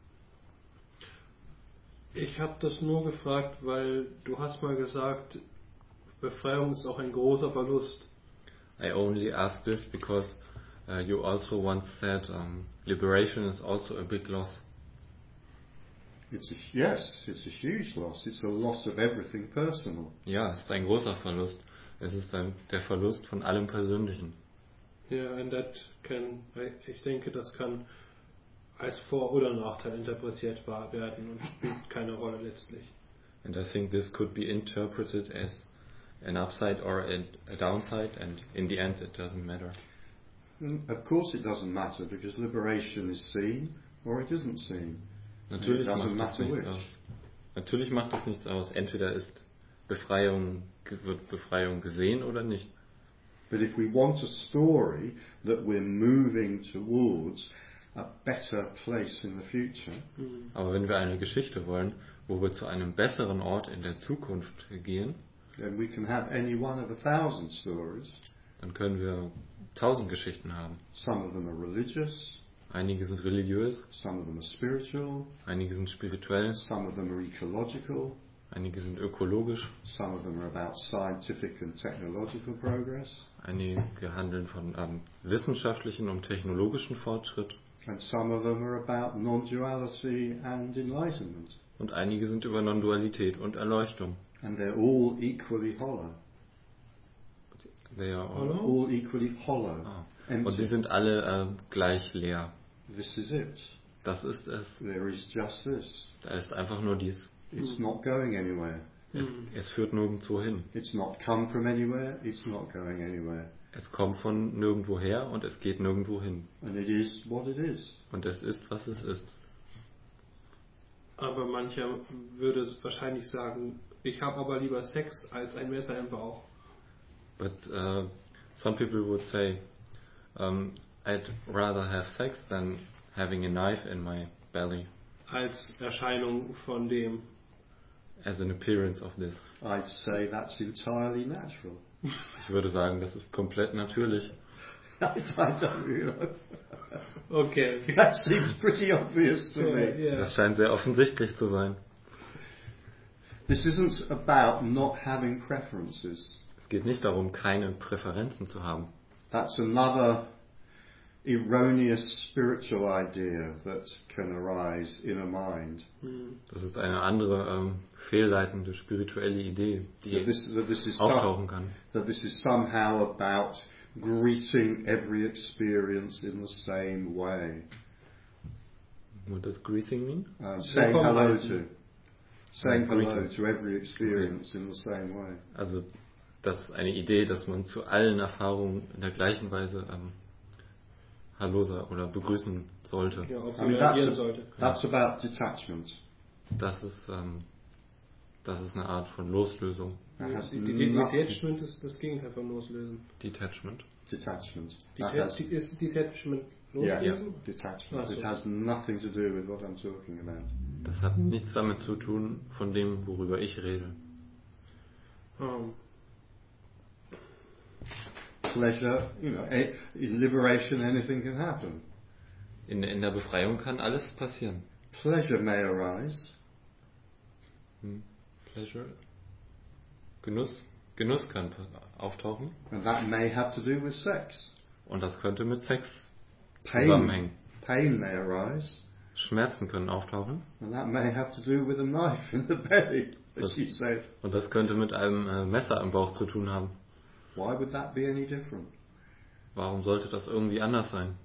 [SPEAKER 1] Ich habe das nur gefragt, weil du hast mal gesagt, Befreiung ist auch ein großer Verlust.
[SPEAKER 2] I only ask this because uh, you also once said um, liberation is also a big loss.
[SPEAKER 3] It's a, yes, it's a huge loss. It's a loss of everything personal.
[SPEAKER 2] Ja, es ist ein großer Verlust. Es ist ein, der Verlust von allem Persönlichen.
[SPEAKER 1] Ja, and that can, ich denke, das kann als Vor- oder Nachteil interpretiert werden und spielt keine Rolle letztlich.
[SPEAKER 2] And I think this could be interpreted as an upside or a, a downside, and in the end it doesn't matter.
[SPEAKER 3] And of course it doesn't matter because liberation is seen or it isn't seen.
[SPEAKER 2] Natürlich
[SPEAKER 3] It doesn't
[SPEAKER 2] macht das
[SPEAKER 3] matter
[SPEAKER 2] nichts
[SPEAKER 3] which.
[SPEAKER 2] aus. Natürlich macht es nichts aus. Entweder ist Befreiung, wird Befreiung gesehen oder nicht.
[SPEAKER 3] But if we want a story that we're moving towards a better place in the future,
[SPEAKER 2] Aber wenn wir eine Geschichte wollen, wo wir zu einem besseren Ort in der Zukunft gehen,
[SPEAKER 3] then we can have any one of a thousand stories.
[SPEAKER 2] dann können wir tausend Geschichten haben.
[SPEAKER 3] Some of them are religious,
[SPEAKER 2] Einige sind religiös,
[SPEAKER 3] some of them are spiritual,
[SPEAKER 2] einige sind spirituell,
[SPEAKER 3] some of them are ecological,
[SPEAKER 2] einige sind ökologisch,
[SPEAKER 3] some of them are about scientific and technological progress,
[SPEAKER 2] einige handeln von ähm, wissenschaftlichen und technologischen Fortschritt
[SPEAKER 3] and some of them are about non-duality and enlightenment.
[SPEAKER 2] und einige sind über Non-Dualität und Erleuchtung.
[SPEAKER 3] And they're all equally hollow.
[SPEAKER 2] They are all,
[SPEAKER 1] Hollow?
[SPEAKER 3] All equally hollow.
[SPEAKER 2] Ah.
[SPEAKER 3] Empty.
[SPEAKER 2] Und sie sind alle äh, gleich leer.
[SPEAKER 3] This is it.
[SPEAKER 2] Das ist es.
[SPEAKER 3] There is just this.
[SPEAKER 2] Da ist einfach nur dies.
[SPEAKER 3] It's not going anywhere.
[SPEAKER 2] Es, es führt nirgendwo hin.
[SPEAKER 3] It's not come from anywhere. It's not going anywhere.
[SPEAKER 2] Es kommt von nirgendwo her und es geht nirgendwo hin.
[SPEAKER 3] And it is what it is.
[SPEAKER 2] Und es ist, was es ist.
[SPEAKER 1] Aber mancher würde es wahrscheinlich sagen, ich habe aber lieber Sex als ein Messer im Bauch.
[SPEAKER 2] But uh, some people would say, um, I'd rather have sex than having a knife in my belly,
[SPEAKER 1] Als Erscheinung von dem.
[SPEAKER 2] as an appearance of this.
[SPEAKER 3] I'd say that's entirely natural.
[SPEAKER 2] Ich würde sagen, das ist komplett natürlich.
[SPEAKER 3] I don't, you know.
[SPEAKER 1] Okay.
[SPEAKER 3] That seems pretty obvious to
[SPEAKER 1] Ja,
[SPEAKER 3] me.
[SPEAKER 1] ja.
[SPEAKER 2] Das scheint sehr offensichtlich zu sein.
[SPEAKER 3] This isn't about not having preferences.
[SPEAKER 2] Es geht nicht darum, keine Präferenzen zu haben.
[SPEAKER 3] That's another erroneous spiritual idea that can arise in a mind.
[SPEAKER 1] Hm.
[SPEAKER 2] Das ist eine andere ähm, fehlleitende spirituelle Idee,
[SPEAKER 3] That
[SPEAKER 2] die
[SPEAKER 3] this, that, this is
[SPEAKER 2] auftauchen kann.
[SPEAKER 3] that this is somehow about greeting every experience in the same way.
[SPEAKER 2] What does greasing mean?
[SPEAKER 3] Um, saying hello
[SPEAKER 1] Willkommen
[SPEAKER 3] to. Saying hello
[SPEAKER 2] Greeting.
[SPEAKER 3] to every experience in the same way.
[SPEAKER 2] Also das ist eine Idee, dass man zu allen Erfahrungen in der gleichen Weise ähm, Hallo sa- oder begrüßen sollte.
[SPEAKER 1] Ja, auf
[SPEAKER 3] I mean,
[SPEAKER 1] sie
[SPEAKER 3] that's,
[SPEAKER 1] reagieren
[SPEAKER 3] a-
[SPEAKER 1] sollte.
[SPEAKER 3] that's about detachment.
[SPEAKER 2] Das ist ähm, das ist eine Art von Loslösung,
[SPEAKER 3] That has
[SPEAKER 1] Die, die, die
[SPEAKER 3] nothing-
[SPEAKER 1] Detachment ist das Gegenteil von Loslösen.
[SPEAKER 2] Detachment.
[SPEAKER 3] detachment.
[SPEAKER 1] Die,
[SPEAKER 3] That
[SPEAKER 1] Deta-
[SPEAKER 3] has,
[SPEAKER 1] die, ist Detachment
[SPEAKER 3] yeah,
[SPEAKER 1] Loslösen?
[SPEAKER 3] detachment.
[SPEAKER 1] Ah, so.
[SPEAKER 3] It has nothing to do with what I'm talking about.
[SPEAKER 2] Das hat nichts damit zu tun von dem, worüber ich rede.
[SPEAKER 1] Um,
[SPEAKER 3] Pleasure, you know, a- in liberation anything can happen.
[SPEAKER 2] In, in der Befreiung kann alles passieren.
[SPEAKER 3] Pleasure may arise,
[SPEAKER 2] Hm. Pleasure. Genuss. Genuss kann pa- auftauchen
[SPEAKER 3] and that may have to do with sex.
[SPEAKER 2] und das könnte mit Sex
[SPEAKER 3] Pain,
[SPEAKER 2] zusammenhängen.
[SPEAKER 3] pain may arise,
[SPEAKER 2] Schmerzen können auftauchen
[SPEAKER 3] and that may have to do with a knife in the belly, as
[SPEAKER 2] Das-
[SPEAKER 3] you said.
[SPEAKER 2] und das könnte mit einem äh, Messer im Bauch zu tun haben.
[SPEAKER 3] Why would that be any different?
[SPEAKER 2] Warum sollte das irgendwie anders sein?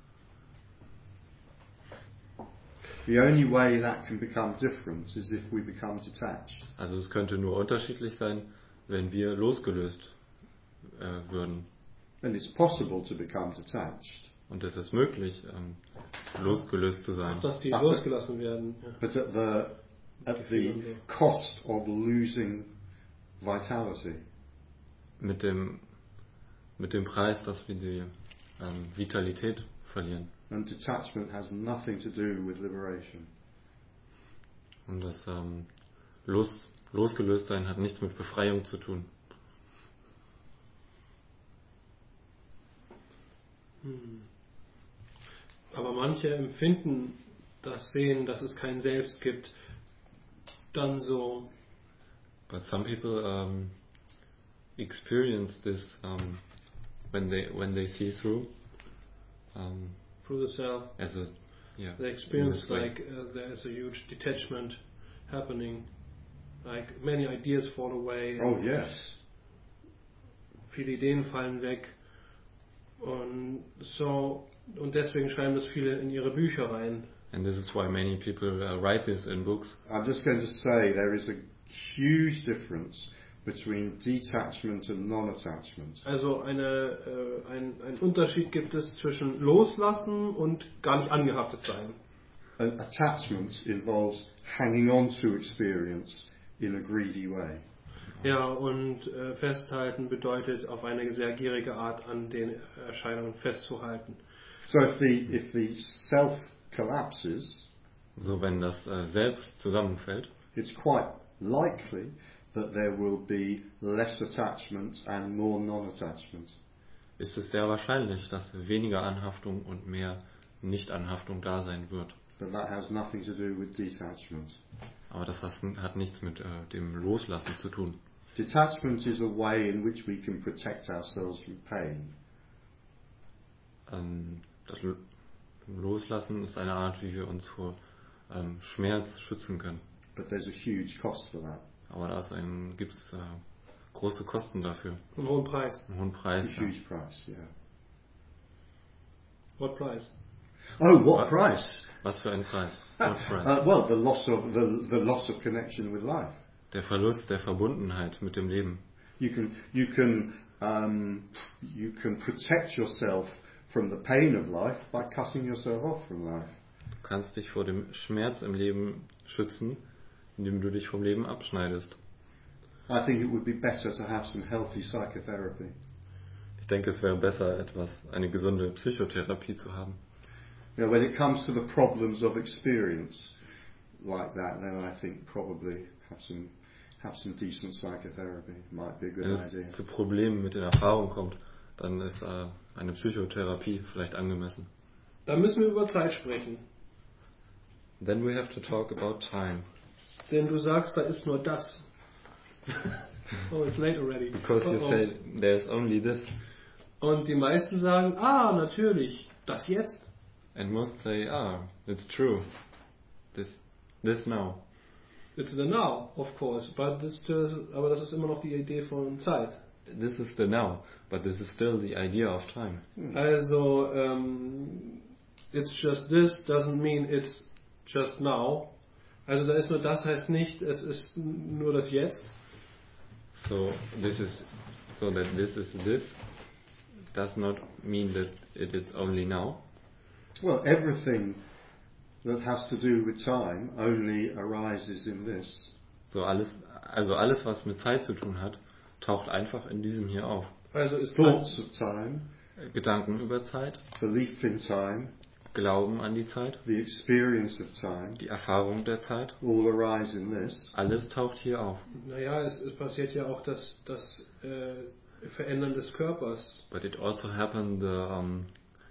[SPEAKER 3] The only way that can become different is if we become detached.
[SPEAKER 2] Also es könnte nur unterschiedlich sein, wenn wir losgelöst äh, würden.
[SPEAKER 3] And it's possible to become detached.
[SPEAKER 2] Und es ist möglich, ähm, losgelöst zu sein.
[SPEAKER 1] auch dass die
[SPEAKER 3] Ach so.
[SPEAKER 1] losgelassen werden. Ja.
[SPEAKER 3] But at the, at the cost of losing vitality.
[SPEAKER 2] Mit dem, mit dem Preis, dass wir die ähm, Vitalität verlieren.
[SPEAKER 3] And detachment has nothing to do with liberation.
[SPEAKER 2] Und das ähm, los, losgelöst sein hat nichts mit Befreiung zu tun.
[SPEAKER 1] Hm. Aber manche empfinden das Sehen, dass es kein Selbst gibt, dann so,
[SPEAKER 2] But some people um, experience this um, when they when they see through um,
[SPEAKER 1] through the self.
[SPEAKER 2] as a yeah.
[SPEAKER 1] They
[SPEAKER 2] in
[SPEAKER 1] experience
[SPEAKER 2] this way.
[SPEAKER 1] like uh, there is a huge detachment happening, like many ideas fall away,
[SPEAKER 3] Oh yes.
[SPEAKER 1] viele Ideen fallen weg und so und deswegen schreiben das viele in ihre Bücher rein.
[SPEAKER 2] And this is why many people uh, write this in books.
[SPEAKER 3] I'm just going to say there is a huge difference between detachment and non-attachment.
[SPEAKER 1] Also eine, äh, ein, ein Unterschied gibt es zwischen loslassen und gar nicht angehaftet sein.
[SPEAKER 3] An attachment involves hanging on to experience in a greedy way.
[SPEAKER 1] Ja, und äh, festhalten bedeutet auf eine sehr gierige Art an den Erscheinungen festzuhalten.
[SPEAKER 3] So if the if the self collapses,
[SPEAKER 2] So wenn das äh, Selbst zusammenfällt,
[SPEAKER 3] it's quite likely that there will be less attachment and more non-attachment.
[SPEAKER 2] ist es sehr wahrscheinlich, dass weniger Anhaftung und mehr Nicht-Anhaftung da sein wird.
[SPEAKER 3] But that has nothing to do with detachment.
[SPEAKER 2] Aber das hat, hat nichts mit äh, dem Loslassen zu tun.
[SPEAKER 3] Detachment is a way in which we can protect ourselves from pain.
[SPEAKER 2] Ähm, das Loslassen ist eine Art, wie wir uns vor ähm, Schmerz schützen können.
[SPEAKER 3] but there's a huge cost for that.
[SPEAKER 2] Aber da gibt es äh, große Kosten dafür.
[SPEAKER 1] Einen hohen Preis.
[SPEAKER 2] Einen hohen Preis.
[SPEAKER 3] A
[SPEAKER 2] Ja.
[SPEAKER 3] huge price, yeah.
[SPEAKER 1] What price?
[SPEAKER 3] Oh, what
[SPEAKER 2] What?
[SPEAKER 3] price?
[SPEAKER 2] Was für ein Preis? What price?
[SPEAKER 3] Uh, well, the loss of the, the loss of connection with life.
[SPEAKER 2] Der Verlust der Verbundenheit mit dem Leben.
[SPEAKER 3] You can you can um, you can protect yourself from the pain of life by cutting yourself off from life.
[SPEAKER 2] Du kannst dich vor dem Schmerz im Leben schützen, indem du dich vom Leben abschneidest.
[SPEAKER 3] I think it would be better to have some healthy psychotherapy.
[SPEAKER 2] Ich denke, es wäre besser, etwas, eine gesunde Psychotherapie zu haben.
[SPEAKER 3] You know, when it comes to the problems of experience like that, then I think probably have some have some decent psychotherapy might be a good
[SPEAKER 2] Wenn es
[SPEAKER 3] idea.
[SPEAKER 2] zu Problemen mit den Erfahrungen kommt, dann ist äh, eine Psychotherapie vielleicht angemessen.
[SPEAKER 1] Dann müssen wir über Zeit sprechen.
[SPEAKER 2] Then we have to talk about time.
[SPEAKER 1] Denn du sagst, da ist nur das. Oh, it's late already.
[SPEAKER 2] Because you
[SPEAKER 1] Oh, oh.
[SPEAKER 2] say there's only this.
[SPEAKER 1] Und die meisten sagen, ah, natürlich, das jetzt.
[SPEAKER 2] And most say, ah, it's true. This, this now.
[SPEAKER 1] It's the now, of course, but this still, aber das ist immer noch die Idee von Zeit.
[SPEAKER 2] This is the now, but this is still the idea of time.
[SPEAKER 1] Also, ähm, it's just this doesn't mean it's just now. Also da ist nur das, heißt nicht, es ist nur das Jetzt.
[SPEAKER 2] So this is, so that this is this does not mean that it is only now.
[SPEAKER 3] Well, everything that has to do with time only arises in this.
[SPEAKER 2] So alles, also alles, was mit Zeit zu tun hat, taucht einfach in diesem hier auf.
[SPEAKER 1] Also ist
[SPEAKER 3] Thoughts of time,
[SPEAKER 2] Gedanken über Zeit,
[SPEAKER 3] belief in time,
[SPEAKER 2] Glauben an die Zeit,
[SPEAKER 3] the experience of time,
[SPEAKER 2] die Erfahrung der Zeit,
[SPEAKER 3] all arise in this.
[SPEAKER 2] alles taucht hier auf.
[SPEAKER 1] Naja, es, es passiert ja auch das, das äh, Verändern des Körpers.
[SPEAKER 2] But it also happened the, um,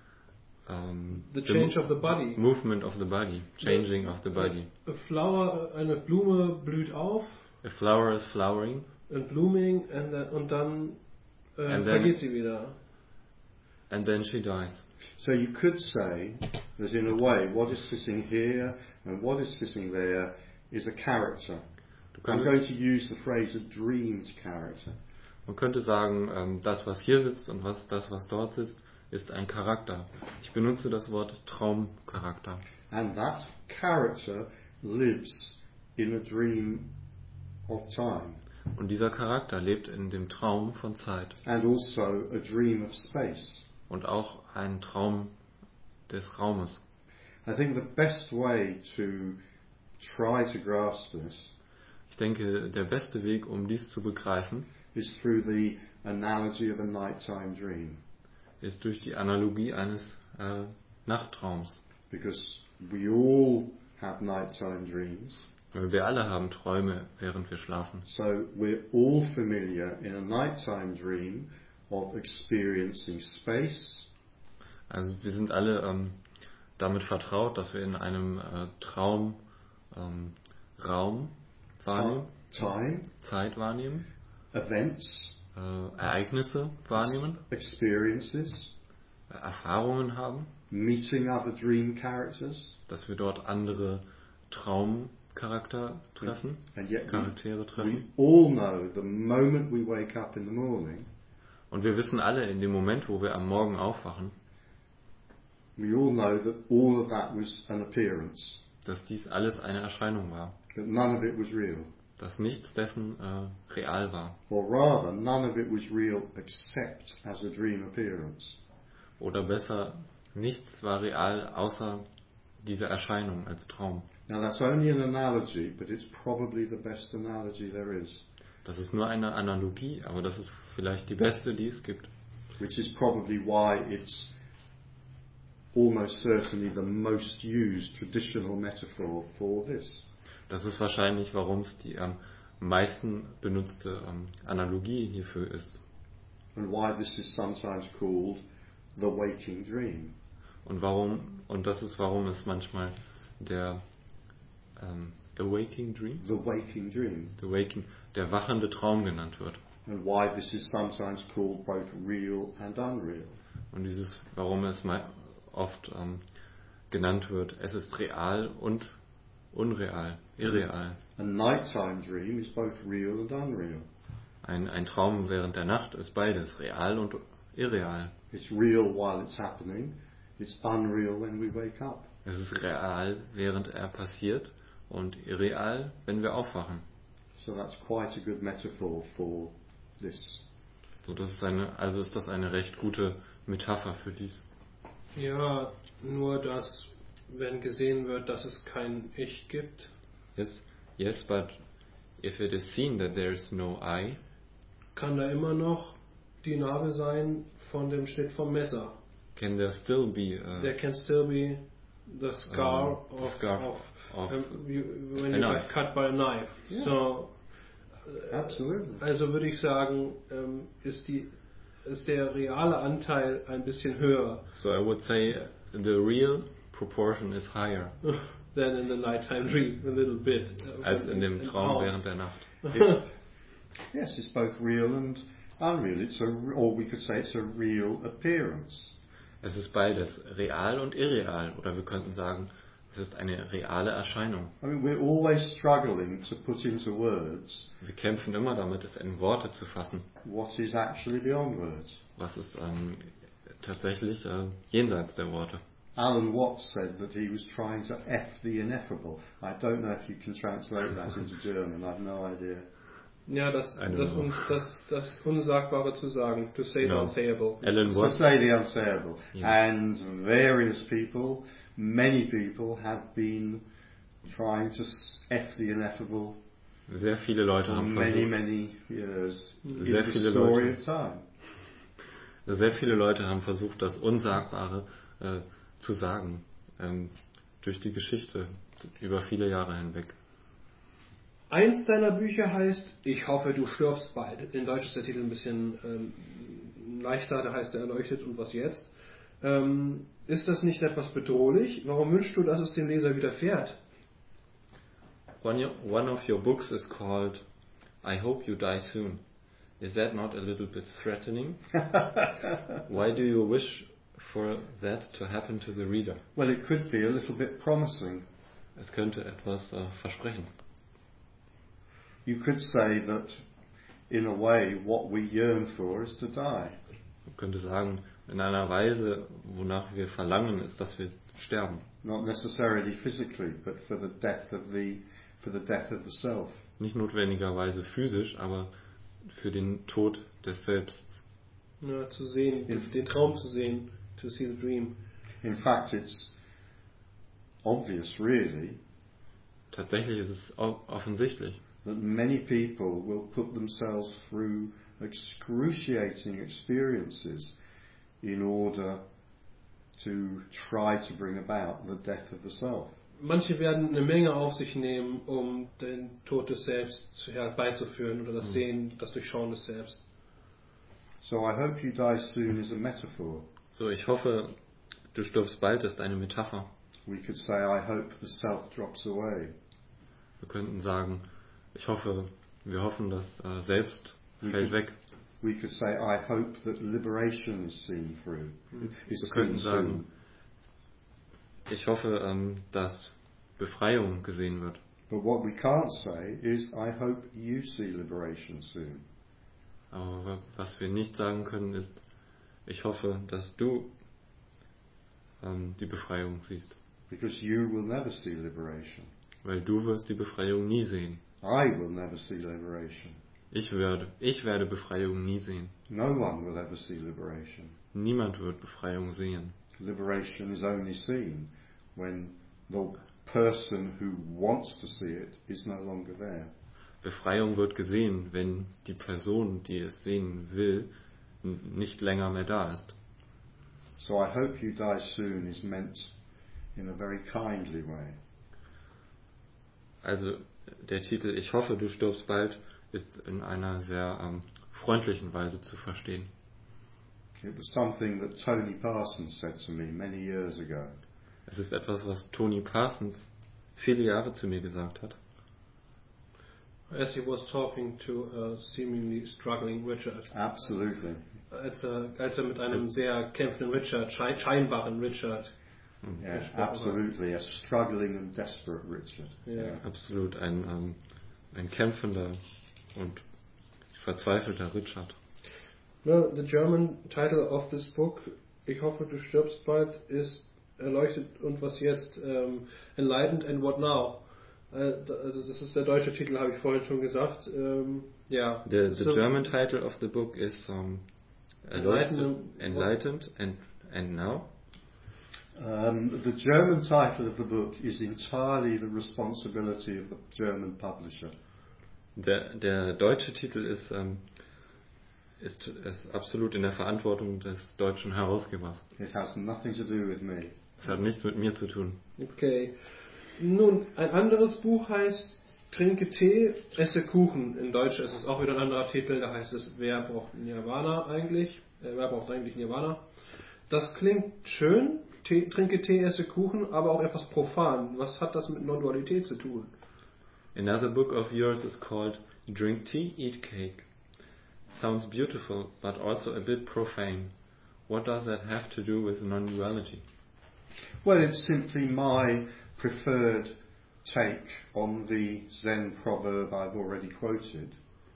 [SPEAKER 2] um,
[SPEAKER 1] The change of the body.
[SPEAKER 2] movement of the body, changing of the body.
[SPEAKER 1] A flower, eine Blume blüht auf,
[SPEAKER 2] A flower is flowering,
[SPEAKER 1] and blooming, and then, und dann äh,
[SPEAKER 2] And then-
[SPEAKER 1] vergeht sie wieder.
[SPEAKER 2] and then she dies.
[SPEAKER 3] So you could say that in a way, what is sitting here and what is sitting there is a character.
[SPEAKER 2] Du
[SPEAKER 3] I'm
[SPEAKER 2] kannst,
[SPEAKER 3] going to use the phrase a dreamed character.
[SPEAKER 2] man könnte sagen, ähm, das, was hier sitzt und was, das, was dort sitzt, ist ein Charakter. Ich benutze das Wort Traumcharakter.
[SPEAKER 3] And that character lives in a dream of time
[SPEAKER 2] Und dieser Charakter lebt in dem Traum von Zeit
[SPEAKER 3] and also a dream of space.
[SPEAKER 2] und auch ein Traum des Raumes.
[SPEAKER 3] I think the best way to try to grasp this
[SPEAKER 2] Ich denke, der beste Weg, um dies zu begreifen,
[SPEAKER 3] is through the analogy of a nighttime dream,
[SPEAKER 2] ist durch die Analogie eines äh, Nachttraums.
[SPEAKER 3] because we all have nighttime dreams.
[SPEAKER 2] Weil wir alle haben Träume, während wir schlafen.
[SPEAKER 3] So we're all familiar in a nighttime dream of experiencing space,
[SPEAKER 2] Also wir sind alle ähm, damit vertraut, dass wir in einem äh, Traum ähm, Raum wahrnehmen,
[SPEAKER 3] time,
[SPEAKER 2] Zeit wahrnehmen,
[SPEAKER 3] events,
[SPEAKER 2] äh, Ereignisse wahrnehmen,
[SPEAKER 3] experiences,
[SPEAKER 2] äh, Erfahrungen haben,
[SPEAKER 3] meeting other dream characters,
[SPEAKER 2] dass wir dort andere Traumcharakter treffen,
[SPEAKER 3] and yet we,
[SPEAKER 2] Charaktere
[SPEAKER 3] we
[SPEAKER 2] treffen.
[SPEAKER 3] all know the moment we wake up in the morning,
[SPEAKER 2] Und wir wissen alle, in dem Moment, wo wir am Morgen aufwachen,
[SPEAKER 3] we all know that all of that was an appearance,
[SPEAKER 2] dass dies alles eine Erscheinung war,
[SPEAKER 3] that none of it was real.
[SPEAKER 2] dass nichts dessen äh, real war.
[SPEAKER 3] Or rather, none of it was real except as a dream appearance.
[SPEAKER 2] Oder besser, nichts war real, außer diese Erscheinung als Traum.
[SPEAKER 3] Now that's only an analogy, but it's probably the best analogy there is,
[SPEAKER 2] Das ist nur eine Analogie, aber das ist vielleicht die beste, die es gibt.
[SPEAKER 3] which is probably why it's almost certainly the most used traditional metaphor for this.
[SPEAKER 2] Das ist wahrscheinlich, warum es die am meisten benutzte ähm, Analogie hierfür ist.
[SPEAKER 3] And why this is sometimes called the waking dream.
[SPEAKER 2] Und warum, und das ist, warum es manchmal der ähm, Awaking Dream,
[SPEAKER 3] The waking dream.
[SPEAKER 2] the waking, der wachende Traum genannt wird.
[SPEAKER 3] And why this is sometimes called both real and unreal.
[SPEAKER 2] Und dieses, warum es mal oft ähm, genannt wird, es ist real und unreal, irreal.
[SPEAKER 3] A nighttime dream is both real and unreal.
[SPEAKER 2] Ein, ein Traum während der Nacht ist beides, real und irreal.
[SPEAKER 3] It's real while it's happening. It's unreal when we wake up.
[SPEAKER 2] Es ist real, während er passiert, und irreal, wenn wir aufwachen.
[SPEAKER 3] So that's quite a good metaphor for this.
[SPEAKER 2] So, das ist eine, also ist das eine recht gute Metapher für dies.
[SPEAKER 1] Ja, nur dass, wenn gesehen wird, dass es kein Ich gibt,
[SPEAKER 2] Yes, yes, but if it is seen that there is no I,
[SPEAKER 1] kann da immer noch die Narbe sein von dem Schnitt vom Messer.
[SPEAKER 2] can there still be a,
[SPEAKER 1] There can still be the scar
[SPEAKER 2] Um, the
[SPEAKER 1] of,
[SPEAKER 2] scar
[SPEAKER 1] of,
[SPEAKER 2] of
[SPEAKER 1] um, you, when
[SPEAKER 2] a
[SPEAKER 1] you
[SPEAKER 2] knife.
[SPEAKER 1] get cut by a knife.
[SPEAKER 3] Yeah.
[SPEAKER 1] So, äh,
[SPEAKER 3] Absolutely.
[SPEAKER 1] also würde ich sagen, ähm, ist, die, ist der reale Anteil ein bisschen höher
[SPEAKER 2] so I would say the real proportion is higher
[SPEAKER 1] than in the nighttime dream, a little bit. äh,
[SPEAKER 2] als in dem
[SPEAKER 1] in
[SPEAKER 2] Traum
[SPEAKER 1] Haus.
[SPEAKER 2] während der Nacht.
[SPEAKER 3] It's, yes, it's both real and unreal. It's a, or we could say it's a real appearance.
[SPEAKER 2] Es ist beides, real und irreal, oder wir könnten sagen, es ist eine reale Erscheinung.
[SPEAKER 3] I mean, we're always struggling to put into words
[SPEAKER 2] Wir kämpfen immer damit, es in Worte zu fassen.
[SPEAKER 3] what is actually beyond words.
[SPEAKER 2] Was ist ähm, tatsächlich äh, jenseits der Worte.
[SPEAKER 3] Alan Watts said that he was trying to F the ineffable. I don't know if you can translate that into German. I've no idea.
[SPEAKER 1] Ja, das,
[SPEAKER 2] I don't
[SPEAKER 1] das,
[SPEAKER 2] know.
[SPEAKER 1] uns, das, das Unsagbare zu sagen, to say the
[SPEAKER 2] No.
[SPEAKER 1] unsayable.
[SPEAKER 2] Alan
[SPEAKER 3] To
[SPEAKER 2] Watts,
[SPEAKER 3] say the unsayable.
[SPEAKER 2] Yeah.
[SPEAKER 3] And various people, many people have been trying to F the ineffable
[SPEAKER 2] sehr viele Leute
[SPEAKER 3] for
[SPEAKER 2] haben
[SPEAKER 3] many,
[SPEAKER 2] versucht,
[SPEAKER 3] many years in
[SPEAKER 2] Sehr
[SPEAKER 3] the
[SPEAKER 2] viele
[SPEAKER 3] story
[SPEAKER 2] Leute.
[SPEAKER 3] of time.
[SPEAKER 2] sehr viele Leute haben versucht, das Unsagbare äh, zu sagen, ähm, durch die Geschichte, über viele Jahre hinweg.
[SPEAKER 1] Eins deiner Bücher heißt Ich hoffe, du stirbst bald. In Deutsch ist der Titel ein bisschen ähm, leichter, da heißt er Erleuchtet und was jetzt. Ähm, ist das nicht etwas bedrohlich? Warum wünschst du, dass es dem Leser widerfährt?
[SPEAKER 2] One, one of your books is called I Hope You Die Soon. Is that not a little bit threatening? Why do you wish for that to happen to the reader?
[SPEAKER 3] Well, it could be a little bit promising.
[SPEAKER 2] Es könnte etwas äh, versprechen.
[SPEAKER 3] You could say that, in a way, what we yearn for is to die.
[SPEAKER 2] Man könnte sagen, in einer Weise, wonach wir verlangen, ist, dass wir sterben.
[SPEAKER 3] Not necessarily physically, but for the death of the, for the death of the self.
[SPEAKER 2] Nicht notwendigerweise physisch, aber für den Tod des Selbst.
[SPEAKER 1] Ja, zu sehen, den, den Traum zu sehen, to see the dream.
[SPEAKER 3] In fact, it's obvious, really,
[SPEAKER 2] Tatsächlich ist es o- offensichtlich,
[SPEAKER 3] that many people will put themselves through excruciating experiences in order to try to bring about the death of the self.
[SPEAKER 1] Manche werden eine Menge auf sich nehmen, um den Tod des Selbst herbeizuführen oder das Sehen, das Durchschauen des Selbst.
[SPEAKER 3] So I hope you die soon is a metaphor.
[SPEAKER 2] So, ich hoffe, du stirbst bald ist eine Metapher.
[SPEAKER 3] We could say, I hope the self drops away.
[SPEAKER 2] Wir könnten sagen, ich hoffe, wir hoffen, das äh, Selbst
[SPEAKER 3] We
[SPEAKER 2] fällt
[SPEAKER 3] could,
[SPEAKER 2] weg.
[SPEAKER 3] we could say, I hope that liberation is seen through. Is
[SPEAKER 2] Wir könnten
[SPEAKER 3] seen
[SPEAKER 2] sagen,
[SPEAKER 3] soon.
[SPEAKER 2] ich hoffe, ähm, dass Befreiung gesehen wird.
[SPEAKER 3] But what we can't say is, I hope you see liberation soon.
[SPEAKER 2] Aber was wir nicht sagen können ist, ich hoffe, dass du ähm, die Befreiung siehst.
[SPEAKER 3] Because you will never see liberation.
[SPEAKER 2] Weil du wirst die Befreiung nie sehen.
[SPEAKER 3] I will never see liberation.
[SPEAKER 2] Ich werde, ich werde Befreiung nie sehen.
[SPEAKER 3] No one will ever see liberation.
[SPEAKER 2] Niemand wird Befreiung sehen.
[SPEAKER 3] Liberation is only seen when the person who wants to see it is no longer there.
[SPEAKER 2] Befreiung wird gesehen, wenn die Person, die es sehen will, n- nicht länger mehr da ist.
[SPEAKER 3] So I hope you die soon is meant in a very kindly way.
[SPEAKER 2] Also der Titel Ich hoffe, du stirbst bald ist in einer sehr ähm, freundlichen Weise zu verstehen.
[SPEAKER 3] It was something that Tony Parsons said to me many years ago.
[SPEAKER 2] Es ist etwas, was Tony Parsons viele Jahre zu mir gesagt hat,
[SPEAKER 1] As he was talking to a seemingly struggling Richard.
[SPEAKER 3] Absolutely.
[SPEAKER 1] Als er, als er mit einem sehr kämpfenden Richard, schein, scheinbaren Richard
[SPEAKER 3] Yeah,
[SPEAKER 1] gesprochen haben.
[SPEAKER 3] absolutely. A struggling and desperate Richard.
[SPEAKER 1] Ja.
[SPEAKER 3] Yeah.
[SPEAKER 2] Absolut ein, ähm, ein kämpfender und verzweifelter Richard.
[SPEAKER 1] No, the German title of this book, Ich hoffe, du stirbst bald, ist Erleuchtet und was jetzt, ähm, Enlightened and What Now. Äh, also das ist der deutsche Titel, habe ich vorhin schon gesagt. Ähm, ja.
[SPEAKER 2] The, the
[SPEAKER 1] So-
[SPEAKER 2] German title of the book is um,
[SPEAKER 1] Enlightened-
[SPEAKER 2] Enlightened and, and Now.
[SPEAKER 3] Um, the German title of the book is entirely the responsibility of the German publisher.
[SPEAKER 2] Der, der deutsche Titel ist, ähm, ist, ist absolut in der Verantwortung des deutschen Herausgebers.
[SPEAKER 3] It has nothing to do with me.
[SPEAKER 2] Es hat nichts mit mir zu tun.
[SPEAKER 1] Okay. Nun, ein anderes Buch heißt Trinke Tee, esse Kuchen. In Deutsch ist es auch wieder ein anderer Titel, da heißt es Wer braucht Nirvana eigentlich? Äh, wer braucht eigentlich Nirvana? Das klingt schön, Tee, trinke Tee, esse Kuchen, aber auch etwas profan. Was hat das mit Non-Dualität zu tun?
[SPEAKER 2] Another book of yours is called Drink Tea, Eat Cake. Sounds beautiful, but also a bit profane. What does that have to do with non-duality?
[SPEAKER 3] Well, it's simply my preferred take on the Zen proverb I've already quoted.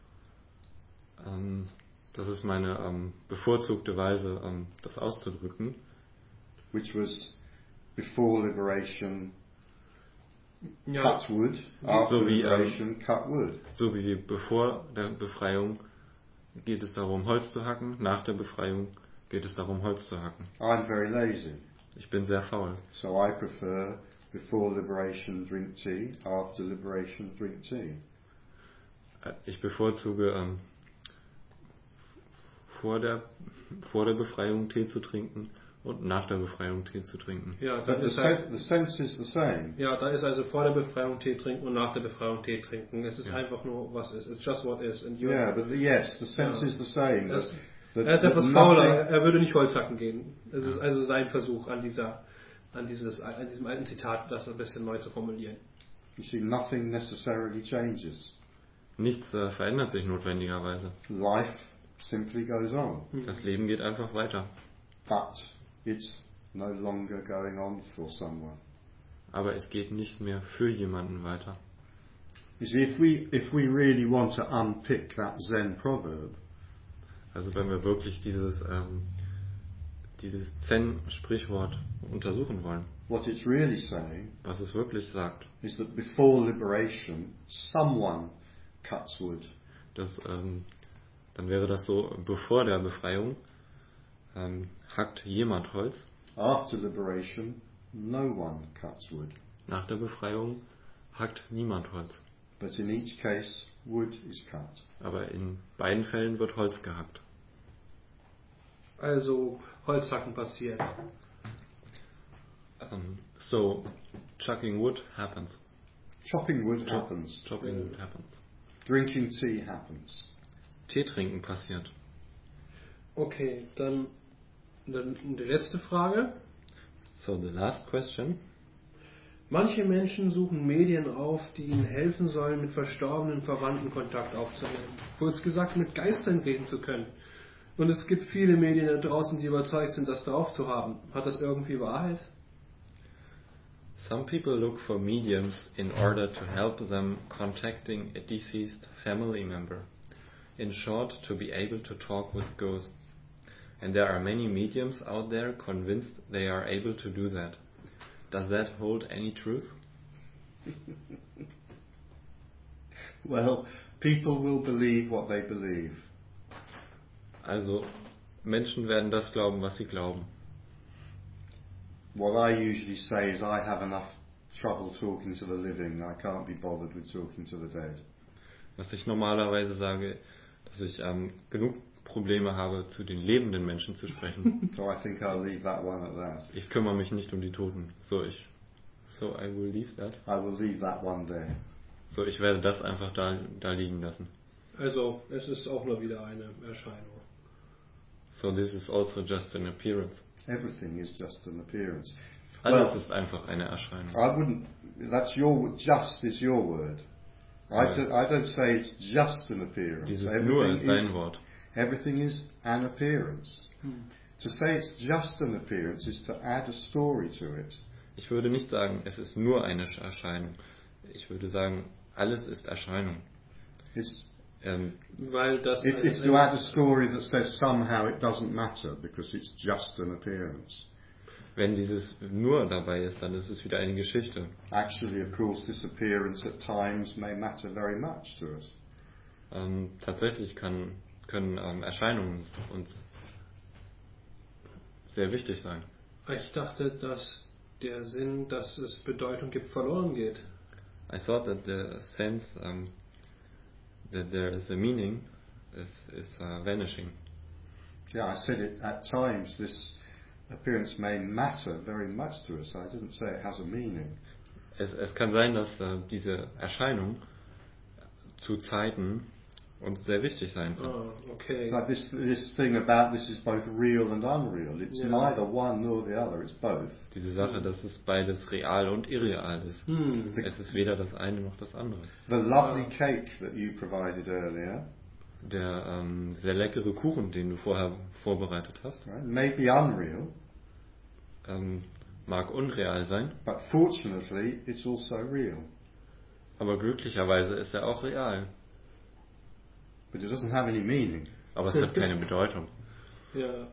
[SPEAKER 2] Ähm, das ist meine ähm, bevorzugte Weise, ähm, das auszudrücken.
[SPEAKER 3] Which was before liberation,
[SPEAKER 1] Ja,
[SPEAKER 3] cut wood. After
[SPEAKER 2] So wie,
[SPEAKER 3] liberation, cut wood.
[SPEAKER 2] So wie bevor der Befreiung geht es darum, Holz zu hacken. Nach der Befreiung geht es darum, Holz zu hacken.
[SPEAKER 3] I'm very lazy,
[SPEAKER 2] Ich bin sehr faul.
[SPEAKER 3] so I prefer before liberation, drink tea. After liberation, drink tea.
[SPEAKER 2] Äh, Ich bevorzuge ähm, vor der, vor der Befreiung Tee zu trinken und nach der Befreiung Tee zu trinken.
[SPEAKER 1] ja, da
[SPEAKER 3] But the,
[SPEAKER 1] ist halt,
[SPEAKER 3] sen- the sense is the same.
[SPEAKER 1] ja, da ist also vor der Befreiung Tee trinken und nach der Befreiung Tee trinken. Es ist
[SPEAKER 2] Ja.
[SPEAKER 1] einfach nur, was ist. It's just what is. And you-
[SPEAKER 3] Yeah, but the, yes, the sense
[SPEAKER 1] Ja.
[SPEAKER 3] is the same.
[SPEAKER 1] Das-
[SPEAKER 3] that- that-
[SPEAKER 1] Er ist
[SPEAKER 3] that
[SPEAKER 1] etwas
[SPEAKER 3] nothing-
[SPEAKER 1] fauler, er würde nicht Holz hacken gehen. Es ist also sein Versuch an dieser, an dieses, an diesem alten Zitat, das ein bisschen neu zu formulieren.
[SPEAKER 3] You see, nothing necessarily changes.
[SPEAKER 2] Nichts äh, verändert sich notwendigerweise.
[SPEAKER 3] Life simply goes on,
[SPEAKER 2] Das Leben geht einfach weiter.
[SPEAKER 3] but it's no longer going on for someone.
[SPEAKER 2] Aber es geht nicht mehr für jemanden weiter.
[SPEAKER 3] You see, if we if we really want to unpick that Zen proverb,
[SPEAKER 2] Also wenn wir wirklich dieses, ähm, dieses Zen-Sprichwort untersuchen wollen,
[SPEAKER 3] what it's really saying
[SPEAKER 2] was es wirklich sagt,
[SPEAKER 3] is that before liberation, someone cuts wood.
[SPEAKER 2] dass, ähm, dann wäre das so, bevor der Befreiung ähm, hackt jemand Holz,
[SPEAKER 3] After liberation, no one cuts wood.
[SPEAKER 2] nach der Befreiung hackt niemand Holz.
[SPEAKER 3] But in each case, wood is cut.
[SPEAKER 2] Aber in beiden Fällen wird Holz gehackt.
[SPEAKER 1] Also Holzhacken passiert.
[SPEAKER 2] Um, so, chucking wood happens.
[SPEAKER 3] Chopping wood
[SPEAKER 2] Chop-
[SPEAKER 3] happens.
[SPEAKER 2] Chopping wood happens.
[SPEAKER 3] Drinking tea happens.
[SPEAKER 2] Tee trinken passiert.
[SPEAKER 1] Okay, dann, dann die letzte Frage.
[SPEAKER 2] So, the last question.
[SPEAKER 1] Manche Menschen suchen Medien auf, die ihnen helfen sollen, mit verstorbenen Verwandten Kontakt aufzunehmen. Kurz gesagt, mit Geistern reden zu können. Und es gibt viele Medien da draußen, die überzeugt sind, das drauf zu haben. Hat das irgendwie Wahrheit?
[SPEAKER 2] Some people look for mediums in order to help them contacting a deceased family member. In short, to be able to talk with ghosts. And there are many mediums out there convinced they are able to do that. Does that hold any truth?
[SPEAKER 3] Well, people will believe what they believe.
[SPEAKER 2] Also, Menschen werden das glauben, was sie glauben.
[SPEAKER 3] What I usually say is I have enough trouble talking to the living. I can't be bothered with talking to the dead.
[SPEAKER 2] Was ich normalerweise sage, dass ich ähm, genug Probleme habe, zu den lebenden Menschen zu sprechen.
[SPEAKER 3] So I think I'll leave that one at that.
[SPEAKER 2] Ich kümmere mich nicht um die Toten. So, ich, so I will leave that.
[SPEAKER 3] I will leave that one there.
[SPEAKER 2] So, ich werde das einfach da, da liegen lassen.
[SPEAKER 1] Also, es ist auch nur wieder eine Erscheinung.
[SPEAKER 2] So, this is also just an appearance.
[SPEAKER 3] Everything is just an appearance.
[SPEAKER 2] Alles
[SPEAKER 3] Well,
[SPEAKER 2] ist einfach eine Erscheinung.
[SPEAKER 3] I wouldn't. That's your just is your word. I,
[SPEAKER 2] Right.
[SPEAKER 3] do, I don't say it's just an appearance.
[SPEAKER 2] Dieses nur ist
[SPEAKER 3] is,
[SPEAKER 2] dein Wort.
[SPEAKER 3] everything is an appearance. To say it's just an appearance is to add a story to it.
[SPEAKER 2] Ich würde nicht sagen, es ist nur eine Erscheinung. Ich würde sagen, alles ist Erscheinung.
[SPEAKER 3] It's,
[SPEAKER 2] ähm,
[SPEAKER 1] Weil das
[SPEAKER 3] it's, it's to add a story that says somehow it doesn't matter because it's just an appearance.
[SPEAKER 2] Wenn dieses nur dabei ist, dann ist es wieder eine Geschichte.
[SPEAKER 3] Actually, of course, this appearance at times may matter very much to us.
[SPEAKER 2] Ähm, tatsächlich kann, können ähm, Erscheinungen uns sehr wichtig sein.
[SPEAKER 1] Ich dachte, dass der Sinn, dass es Bedeutung gibt, verloren geht.
[SPEAKER 2] I thought that the sense um, that there is a meaning is, is uh, vanishing.
[SPEAKER 3] Yeah, I said it at times this appearance may matter very much to us. I didn't say it has a meaning.
[SPEAKER 2] Es, es kann sein, dass äh, diese Erscheinung zu Zeiten uns sehr wichtig sein kann.
[SPEAKER 1] Oh, okay.
[SPEAKER 3] It's like this this thing about this is both real and unreal. It's
[SPEAKER 1] Yeah.
[SPEAKER 3] neither one nor the other. It's both.
[SPEAKER 2] Diese Sache, dass es beides real und irreal ist.
[SPEAKER 1] Hm.
[SPEAKER 2] Es ist weder das eine noch das andere.
[SPEAKER 3] The lovely cake that you provided earlier,
[SPEAKER 2] Der ähm, sehr leckere Kuchen, den du vorher vorbereitet hast,
[SPEAKER 3] right, may be unreal,
[SPEAKER 2] ähm, mag unreal sein,
[SPEAKER 3] but fortunately it's also real.
[SPEAKER 2] aber glücklicherweise ist er auch real.
[SPEAKER 3] But it doesn't have any meaning.
[SPEAKER 2] Aber es hat keine Bedeutung.
[SPEAKER 1] Ja.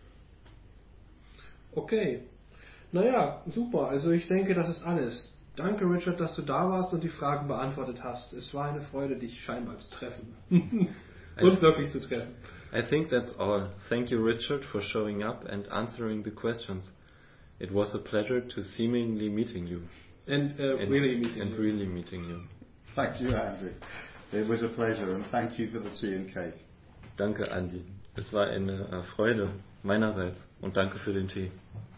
[SPEAKER 1] Okay. Naja, super. Also ich denke, das ist alles. Danke, Richard, dass du da warst und die Fragen beantwortet hast. Es war eine Freude, dich scheinbar zu treffen. Und wirklich zu treffen.
[SPEAKER 2] I think that's all. Thank you, Richard, for showing up and answering the questions. It was a pleasure to seemingly meeting you.
[SPEAKER 1] And, uh,
[SPEAKER 2] And,
[SPEAKER 1] really meeting
[SPEAKER 2] and
[SPEAKER 1] you.
[SPEAKER 2] really meeting you.
[SPEAKER 3] Thank you, Andrew. It was a pleasure, and thank you for the tea and cake.
[SPEAKER 2] Danke, Andi. Es war eine äh, Freude meinerseits und danke für den Tee.